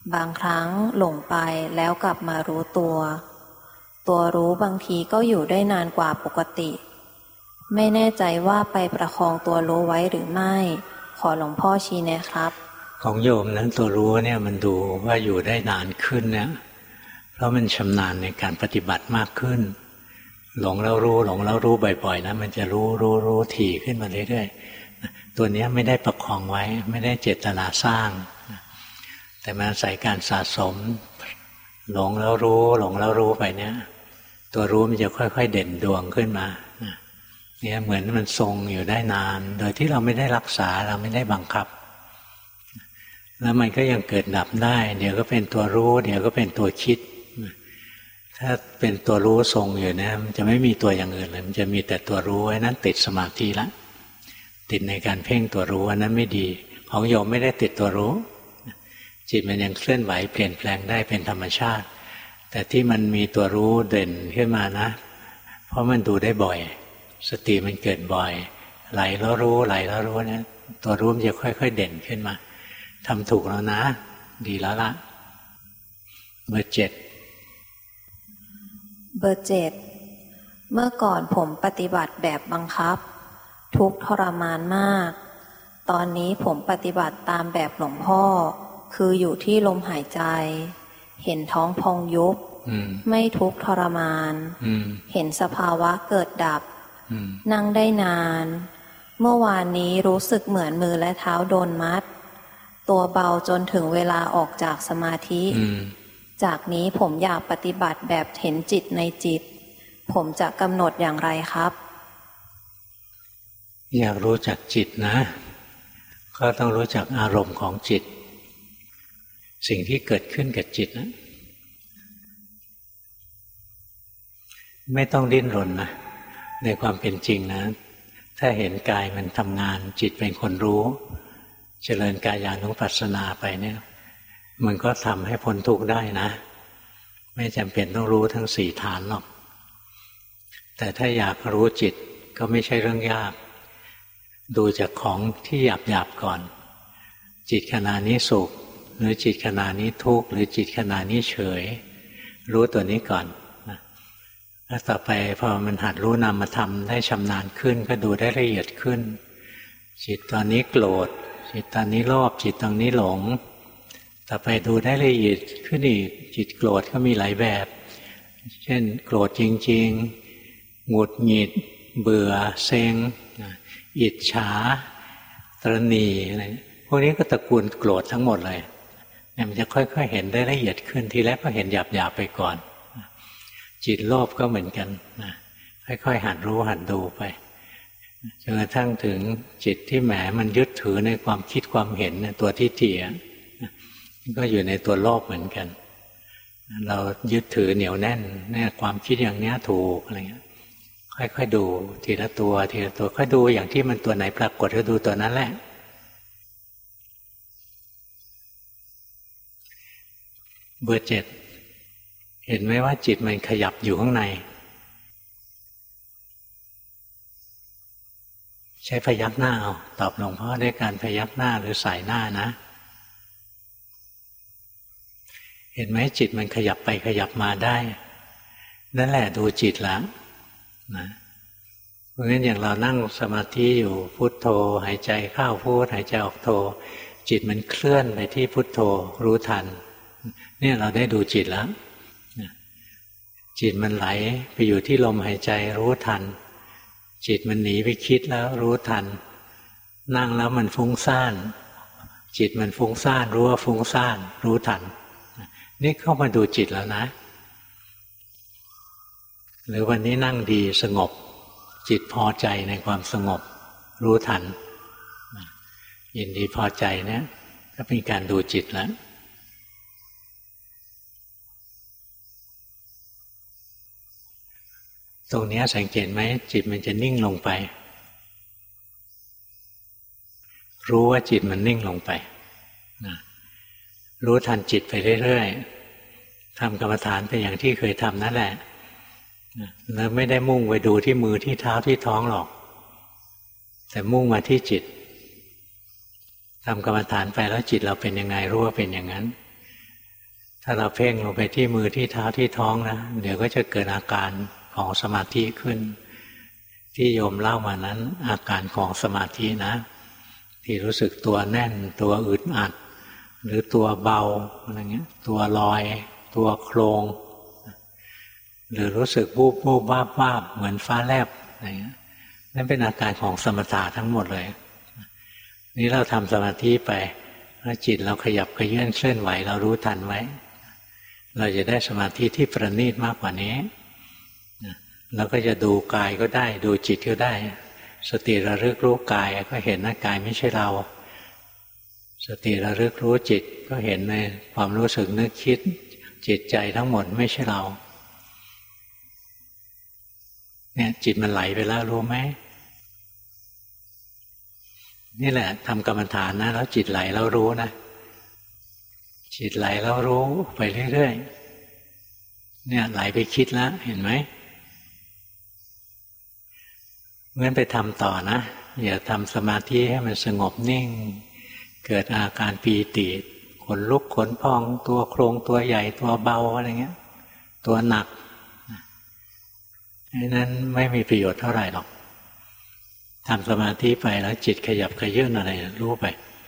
บางครั้งหลงไปแล้วกลับมารู้ตัวตัวรู้บางทีก็อยู่ได้นานกว่าปกติไม่แน่ใจว่าไปประคองตัวรู้ไว้หรือไม่ขอหลวงพ่อชี้แนะครับของโยมนั้นตัวรู้เนี่ยมันดูว่าอยู่ได้นานขึ้นเนี่ยเพราะมันชำนาญในการปฏิบัติมากขึ้นหลงแล้วรู้หลงแล้วรู้บ่อยๆนะมันจะรู้รู้รู้ถี่ขึ้นมาเรื่อยๆตัวนี้ไม่ได้ประคองไว้ไม่ได้เจตนาสร้างแต่มันอาศัยการสะสมหลงแล้วรู้หลงแล้วรู้ไปเนี่ยตัวรู้มันจะค่อยๆเด่นดวงขึ้นมาเนี่ยเหมือนมันทรงอยู่ได้นานโดยที่เราไม่ได้รักษาเราไม่ได้บังคับแล้วมันก็ยังเกิดดับได้เดี๋ยวก็เป็นตัวรู้เดี๋ยวก็เป็นตัวคิดถ้าเป็นตัวรู้ทรงอยู่นะมันจะไม่มีตัวอย่างอื่นเลยมันจะมีแต่ตัวรู้ไว้นั้นติดสมาธิละติดในการเพ่งตัวรู้อันนั้นไม่ดีของโยมไม่ได้ติดตัวรู้จิตมันยังเคลื่อนไหวเปลี่ยนแปลงได้เป็นธรรมชาติแต่ที่มันมีตัวรู้เด่นขึ้นมานะเพราะมันดูได้บ่อยสติมันเกิดบ่อยไหลแล้วรู้ไหลแล้วรู้นะตัวรู้มันจะค่อยๆเด่นขึ้นมาทำถูกแล้วนะดีแล้วละเบอร์เจ็ดเบอร์เจ็ดเมื่อก่อนผมปฏิบัติแบบบังคับทุกข์ทรมานมากตอนนี้ผมปฏิบัติตามแบบหลวงพ่อคืออยู่ที่ลมหายใจเห็นท้องพองยุบไม่ทุกข์ทรมานเห็นสภาวะเกิดดับนั่งได้นานเมื่อวานนี้รู้สึกเหมือนมือและเท้าโดนมัดตัวเบาจนถึงเวลาออกจากสมาธิจากนี้ผมอยากปฏิบัติแบบเห็นจิตในจิตผมจะกำหนดอย่างไรครับอยากรู้จักจิตนะก็ต้องรู้จักอารมณ์ของจิตสิ่งที่เกิดขึ้นกับจิตนะไม่ต้องดิ้นรนนะในความเป็นจริงนะถ้าเห็นกายมันทำงานจิตเป็นคนรู้เจริญกายานุปัสสนาไปเนี่ยมันก็ทำให้พ้นทุกข์ได้นะไม่จำเป็นต้องรู้ทั้งสี่ฐานหรอกแต่ถ้าอยากรู้จิตก็ไม่ใช่เรื่องยากดูจากของที่หยาบหยาบก่อนจิตขณะนี้สุขหรือจิตขณะนี้ทุกข์หรือจิตขณะนี้เฉยรู้ตัวนี้ก่อนนะแล้วต่อไปพอมันหัดรู้นามธรรมได้ชำนาญขึ้นก็ดูได้ละเอียดขึ้นจิตตอนนี้โกรธจิตตอนนี้โลภจิตตอนนี้หลงต่อไปดูได้ละเอียดขึ้นอีกจิตโกรธก็มีหลายแบบเช่นโกรธจริงๆหงุดหงิดเบื่อเซ็งอิจฉาตระหนี่อะไรพวกนี้ก็ตระกูลโกรธทั้งหมดเลยเนี่ยมันจะค่อยๆเห็นได้ละเอียดขึ้นทีแรกก็เห็นหยาบๆไปก่อนจิตโลภก็เหมือนกันค่อยๆหัดรู้หัดดูไปจนกระทั่งถึงจิตที่แหมมันยึดถือในความคิดความเห็นตัวทิฏฐิก็อยู่ในตัวโลภเหมือนกันเรายึดถือเหนียวแน่นเนี่ยความคิดอย่างนี้ถูกอะไรเงี้ยค่อยๆดูทีละตัวทีละตัวค่อยดูอย่างที่มันตัวไหนปรากฏก็ดูตัวนั้นแหละเบอร์เจ็ดเห็นไหมว่าจิตมันขยับอยู่ข้างในใช้พยักหน้าเอาตอบหลวงพ่อด้วยการพยักหน้าหรือสายหน้านะเห็นไหมจิตมันขยับไปขยับมาได้นั่นแหละดูจิตแล้วนะเพราะงั้นอย่างเรานั่งสมาธิอยู่พุทโธหายใจเข้าพุทหายใจออกโธจิตมันเคลื่อนไปที่พุทโธรู้ทันเนี่ยเราได้ดูจิตแล้วจิตมันไหลไปอยู่ที่ลมหายใจรู้ทันจิตมันหนีไปคิดแล้วรู้ทันนั่งแล้วมันฟุ้งซ่านจิตมันฟุ้งซ่านรู้ว่าฟุ้งซ่านรู้ทันนี่เข้ามาดูจิตแล้วนะหรือวันนี้นั่งดีสงบจิตพอใจในความสงบรู้ทันยินดีพอใจเนี่ยก็เป็นการดูจิตแล้วตรงนี้สังเกตไหมจิตมันจะนิ่งลงไปรู้ว่าจิตมันนิ่งลงไปนะรู้ทันจิตไปเรื่อยๆทำกรรมฐานไปอย่างที่เคยทำนั่นแหละนะแล้วไม่ได้มุ่งไปดูที่มือที่เท้าที่ท้องหรอกแต่มุ่งมาที่จิตทำกรรมฐานไปแล้วจิตเราเป็นยังไงรู้ว่าเป็นอย่างนั้นถ้าเราเพ่งลงไปที่มือที่เท้าที่ท้องนะเดี๋ยวก็จะเกิดอาการของสมาธิขึ้นที่โยมเล่ามานั้นอาการของสมาธินะที่รู้สึกตัวแน่นตัวอึดอัดหรือตัวเบาอะไรเงี้ยตัวลอยตัวโครงหรือรู้สึกวูบวูบวาบวาบเหมือนฟ้าแลบอะไรเงี้ยนั่นเป็นอาการของสมถะทั้งหมดเลยนี่เราทำสมาธิไปแล้วจิตเราขยับขยื่นเคลื่อนไหวเรารู้ทันไว้เราจะได้สมาธิที่ประณีตมากกว่านี้เราก็จะดูกายก็ได้ดูจิตก็ได้สติระลึกรู้กายก็เห็นว่ากายไม่ใช่เราสติระลึกรู้จิตก็เห็นในความรู้สึกนึกคิดจิตใจทั้งหมดไม่ใช่เราเนี่ยจิตมันไหลไปแล้วรู้ไหมนี่แหละทำกรรมฐานนะแล้วจิตไหลแล้วรู้นะจิตไหลแล้วรู้ไปเรื่อยๆเนี่ยไหลไปคิดแล้วเห็นไหมงั้นไปทำต่อนะอย่าทำสมาธิให้มันสงบนิ่งเกิดอาการปีติขนลุกขนพองตัวโครงตัวใหญ่ตัวเบาอะไรเงี้ยตัวหนักนั้นไม่มีประโยชน์เท่าไหร่หรอกทำสมาธิไปแล้วจิตขยับขยื่นอะไรรู้ไป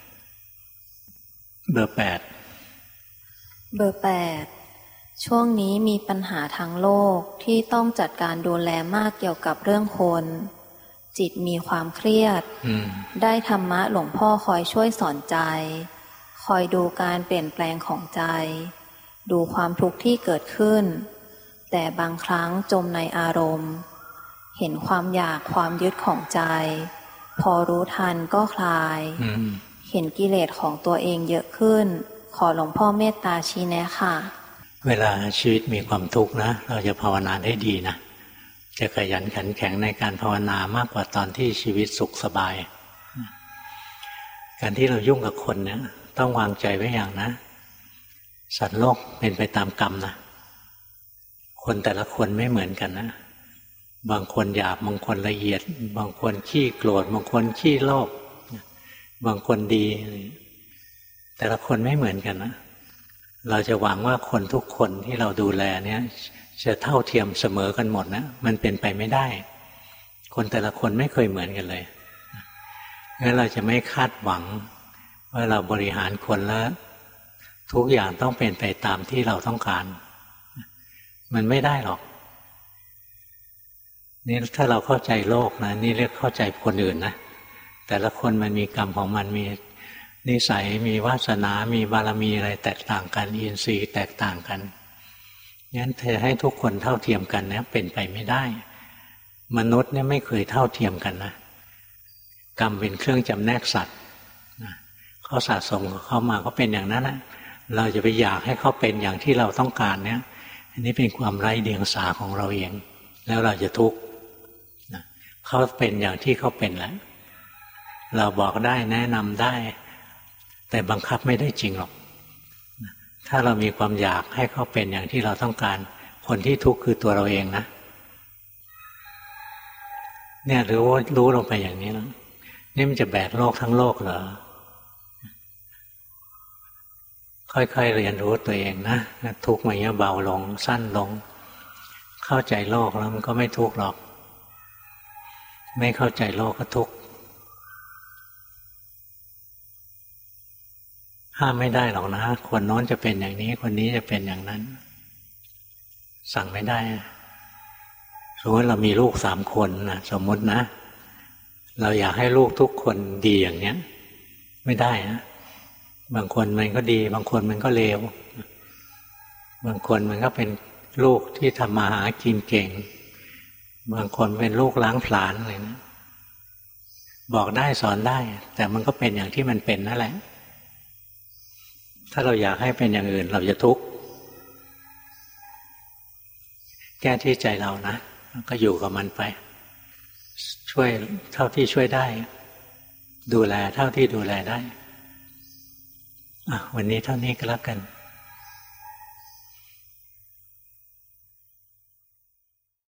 เบอร์แปดเบอร์แปดช่วงนี้มีปัญหาทางโลกที่ต้องจัดการดูแลมากเกี่ยวกับเรื่องคนจิตมีความเครียดได้ธรรมะหลวงพ่อคอยช่วยสอนใจคอยดูการเปลี่ยนแปลงของใจดูความทุกข์ที่เกิดขึ้นแต่บางครั้งจมในอารมณ์เห็นความอยากความยึดของใจพอรู้ทันก็คลายเห็นกิเลสของตัวเองเยอะขึ้นขอหลวงพ่อเมตตาชี้แนะค่ะเวลาชีวิตมีความทุกข์นะเราจะภาวนาได้ดีนะจะขยันขันแข็งในการภาวนามากกว่าตอนที่ชีวิตสุขสบายการที่เรายุ่งกับคนเนี่ยต้องวางใจไว้อย่างนะสัตว์โลกเป็นไปตามกรรมนะคนแต่ละคนไม่เหมือนกันนะบางคนหยาบบางคนละเอียดบางคนขี้โกรธบางคนขี้โลภบางคนดีแต่ละคนไม่เหมือนกันนะเราจะหวังว่าคนทุกคนที่เราดูแลเนี่ยจะเท่าเทียมเสมอกันหมดนะมันเป็นไปไม่ได้คนแต่ละคนไม่เคยเหมือนกันเลยงั้นเราจะไม่คาดหวังว่าเราบริหารคนแล้วทุกอย่างต้องเป็นไปตามที่เราต้องการมันไม่ได้หรอกนี่ถ้าเราเข้าใจโลกนะนี่เรียกเข้าใจคนอื่นนะแต่ละคนมันมีกรรมของมันมีนิสัยมีวาสนามีบารมีอะไรแตกต่างกันอินทรีย์แตกต่างกันงั้นเธอให้ทุกคนเท่าเทียมกันเนี่ยเป็นไปไม่ได้มนุษย์เนี่ยไม่เคยเท่าเทียมกันนะกรรมเป็นเครื่องจำแนกสัตว์เขาสะสมเข้ามาก็เป็นอย่างนั้นนะเราจะไปอยากให้เขาเป็นอย่างที่เราต้องการเนี่ยอันนี้เป็นความไร้เดียงสาของเราเองแล้วเราจะทุกข์เขาเป็นอย่างที่เขาเป็นแหละเราบอกได้แนะนำได้แต่บังคับไม่ได้จริงหรอกถ้าเรามีความอยากให้เขาเป็นอย่างที่เราต้องการคนที่ทุกข์คือตัวเราเองนะเนี่ยรู้ว่ารู้ลงไปอย่างนี้แล้วนี่มันจะแบกโลกทั้งโลกเหรอค่อยๆเรียนรู้ตัวเองนะทุกข์มันจะเบาลงสั้นลงเข้าใจโลกแล้วมันก็ไม่ทุกข์หรอกไม่เข้าใจโลกก็ทุกข์ห้ามไม่ได้หรอกนะคนโน้นจะเป็นอย่างนี้คนนี้จะเป็นอย่างนั้นสั่งไม่ได้สมมติเรามีลูกสามคนนะสมมตินะเราอยากให้ลูกทุกคนดีอย่างเนี้ยไม่ได้นะบางคนมันก็ดีบางคนมันก็เลวบางคนมันก็เป็นลูกที่ทำมาหากินเก่งบางคนเป็นลูกล้างผลาญอะไรนะบอกได้สอนได้แต่มันก็เป็นอย่างที่มันเป็นนั่นแหละถ้าเราอยากให้เป็นอย่างอื่นเราจะทุกข์แก้ที่ใจเรานะก็อยู่กับมันไปช่วยเท่าที่ช่วยได้ดูแลเท่าที่ดูแลได้อ่ะวันนี้เท่านี้ก็แล้วกัน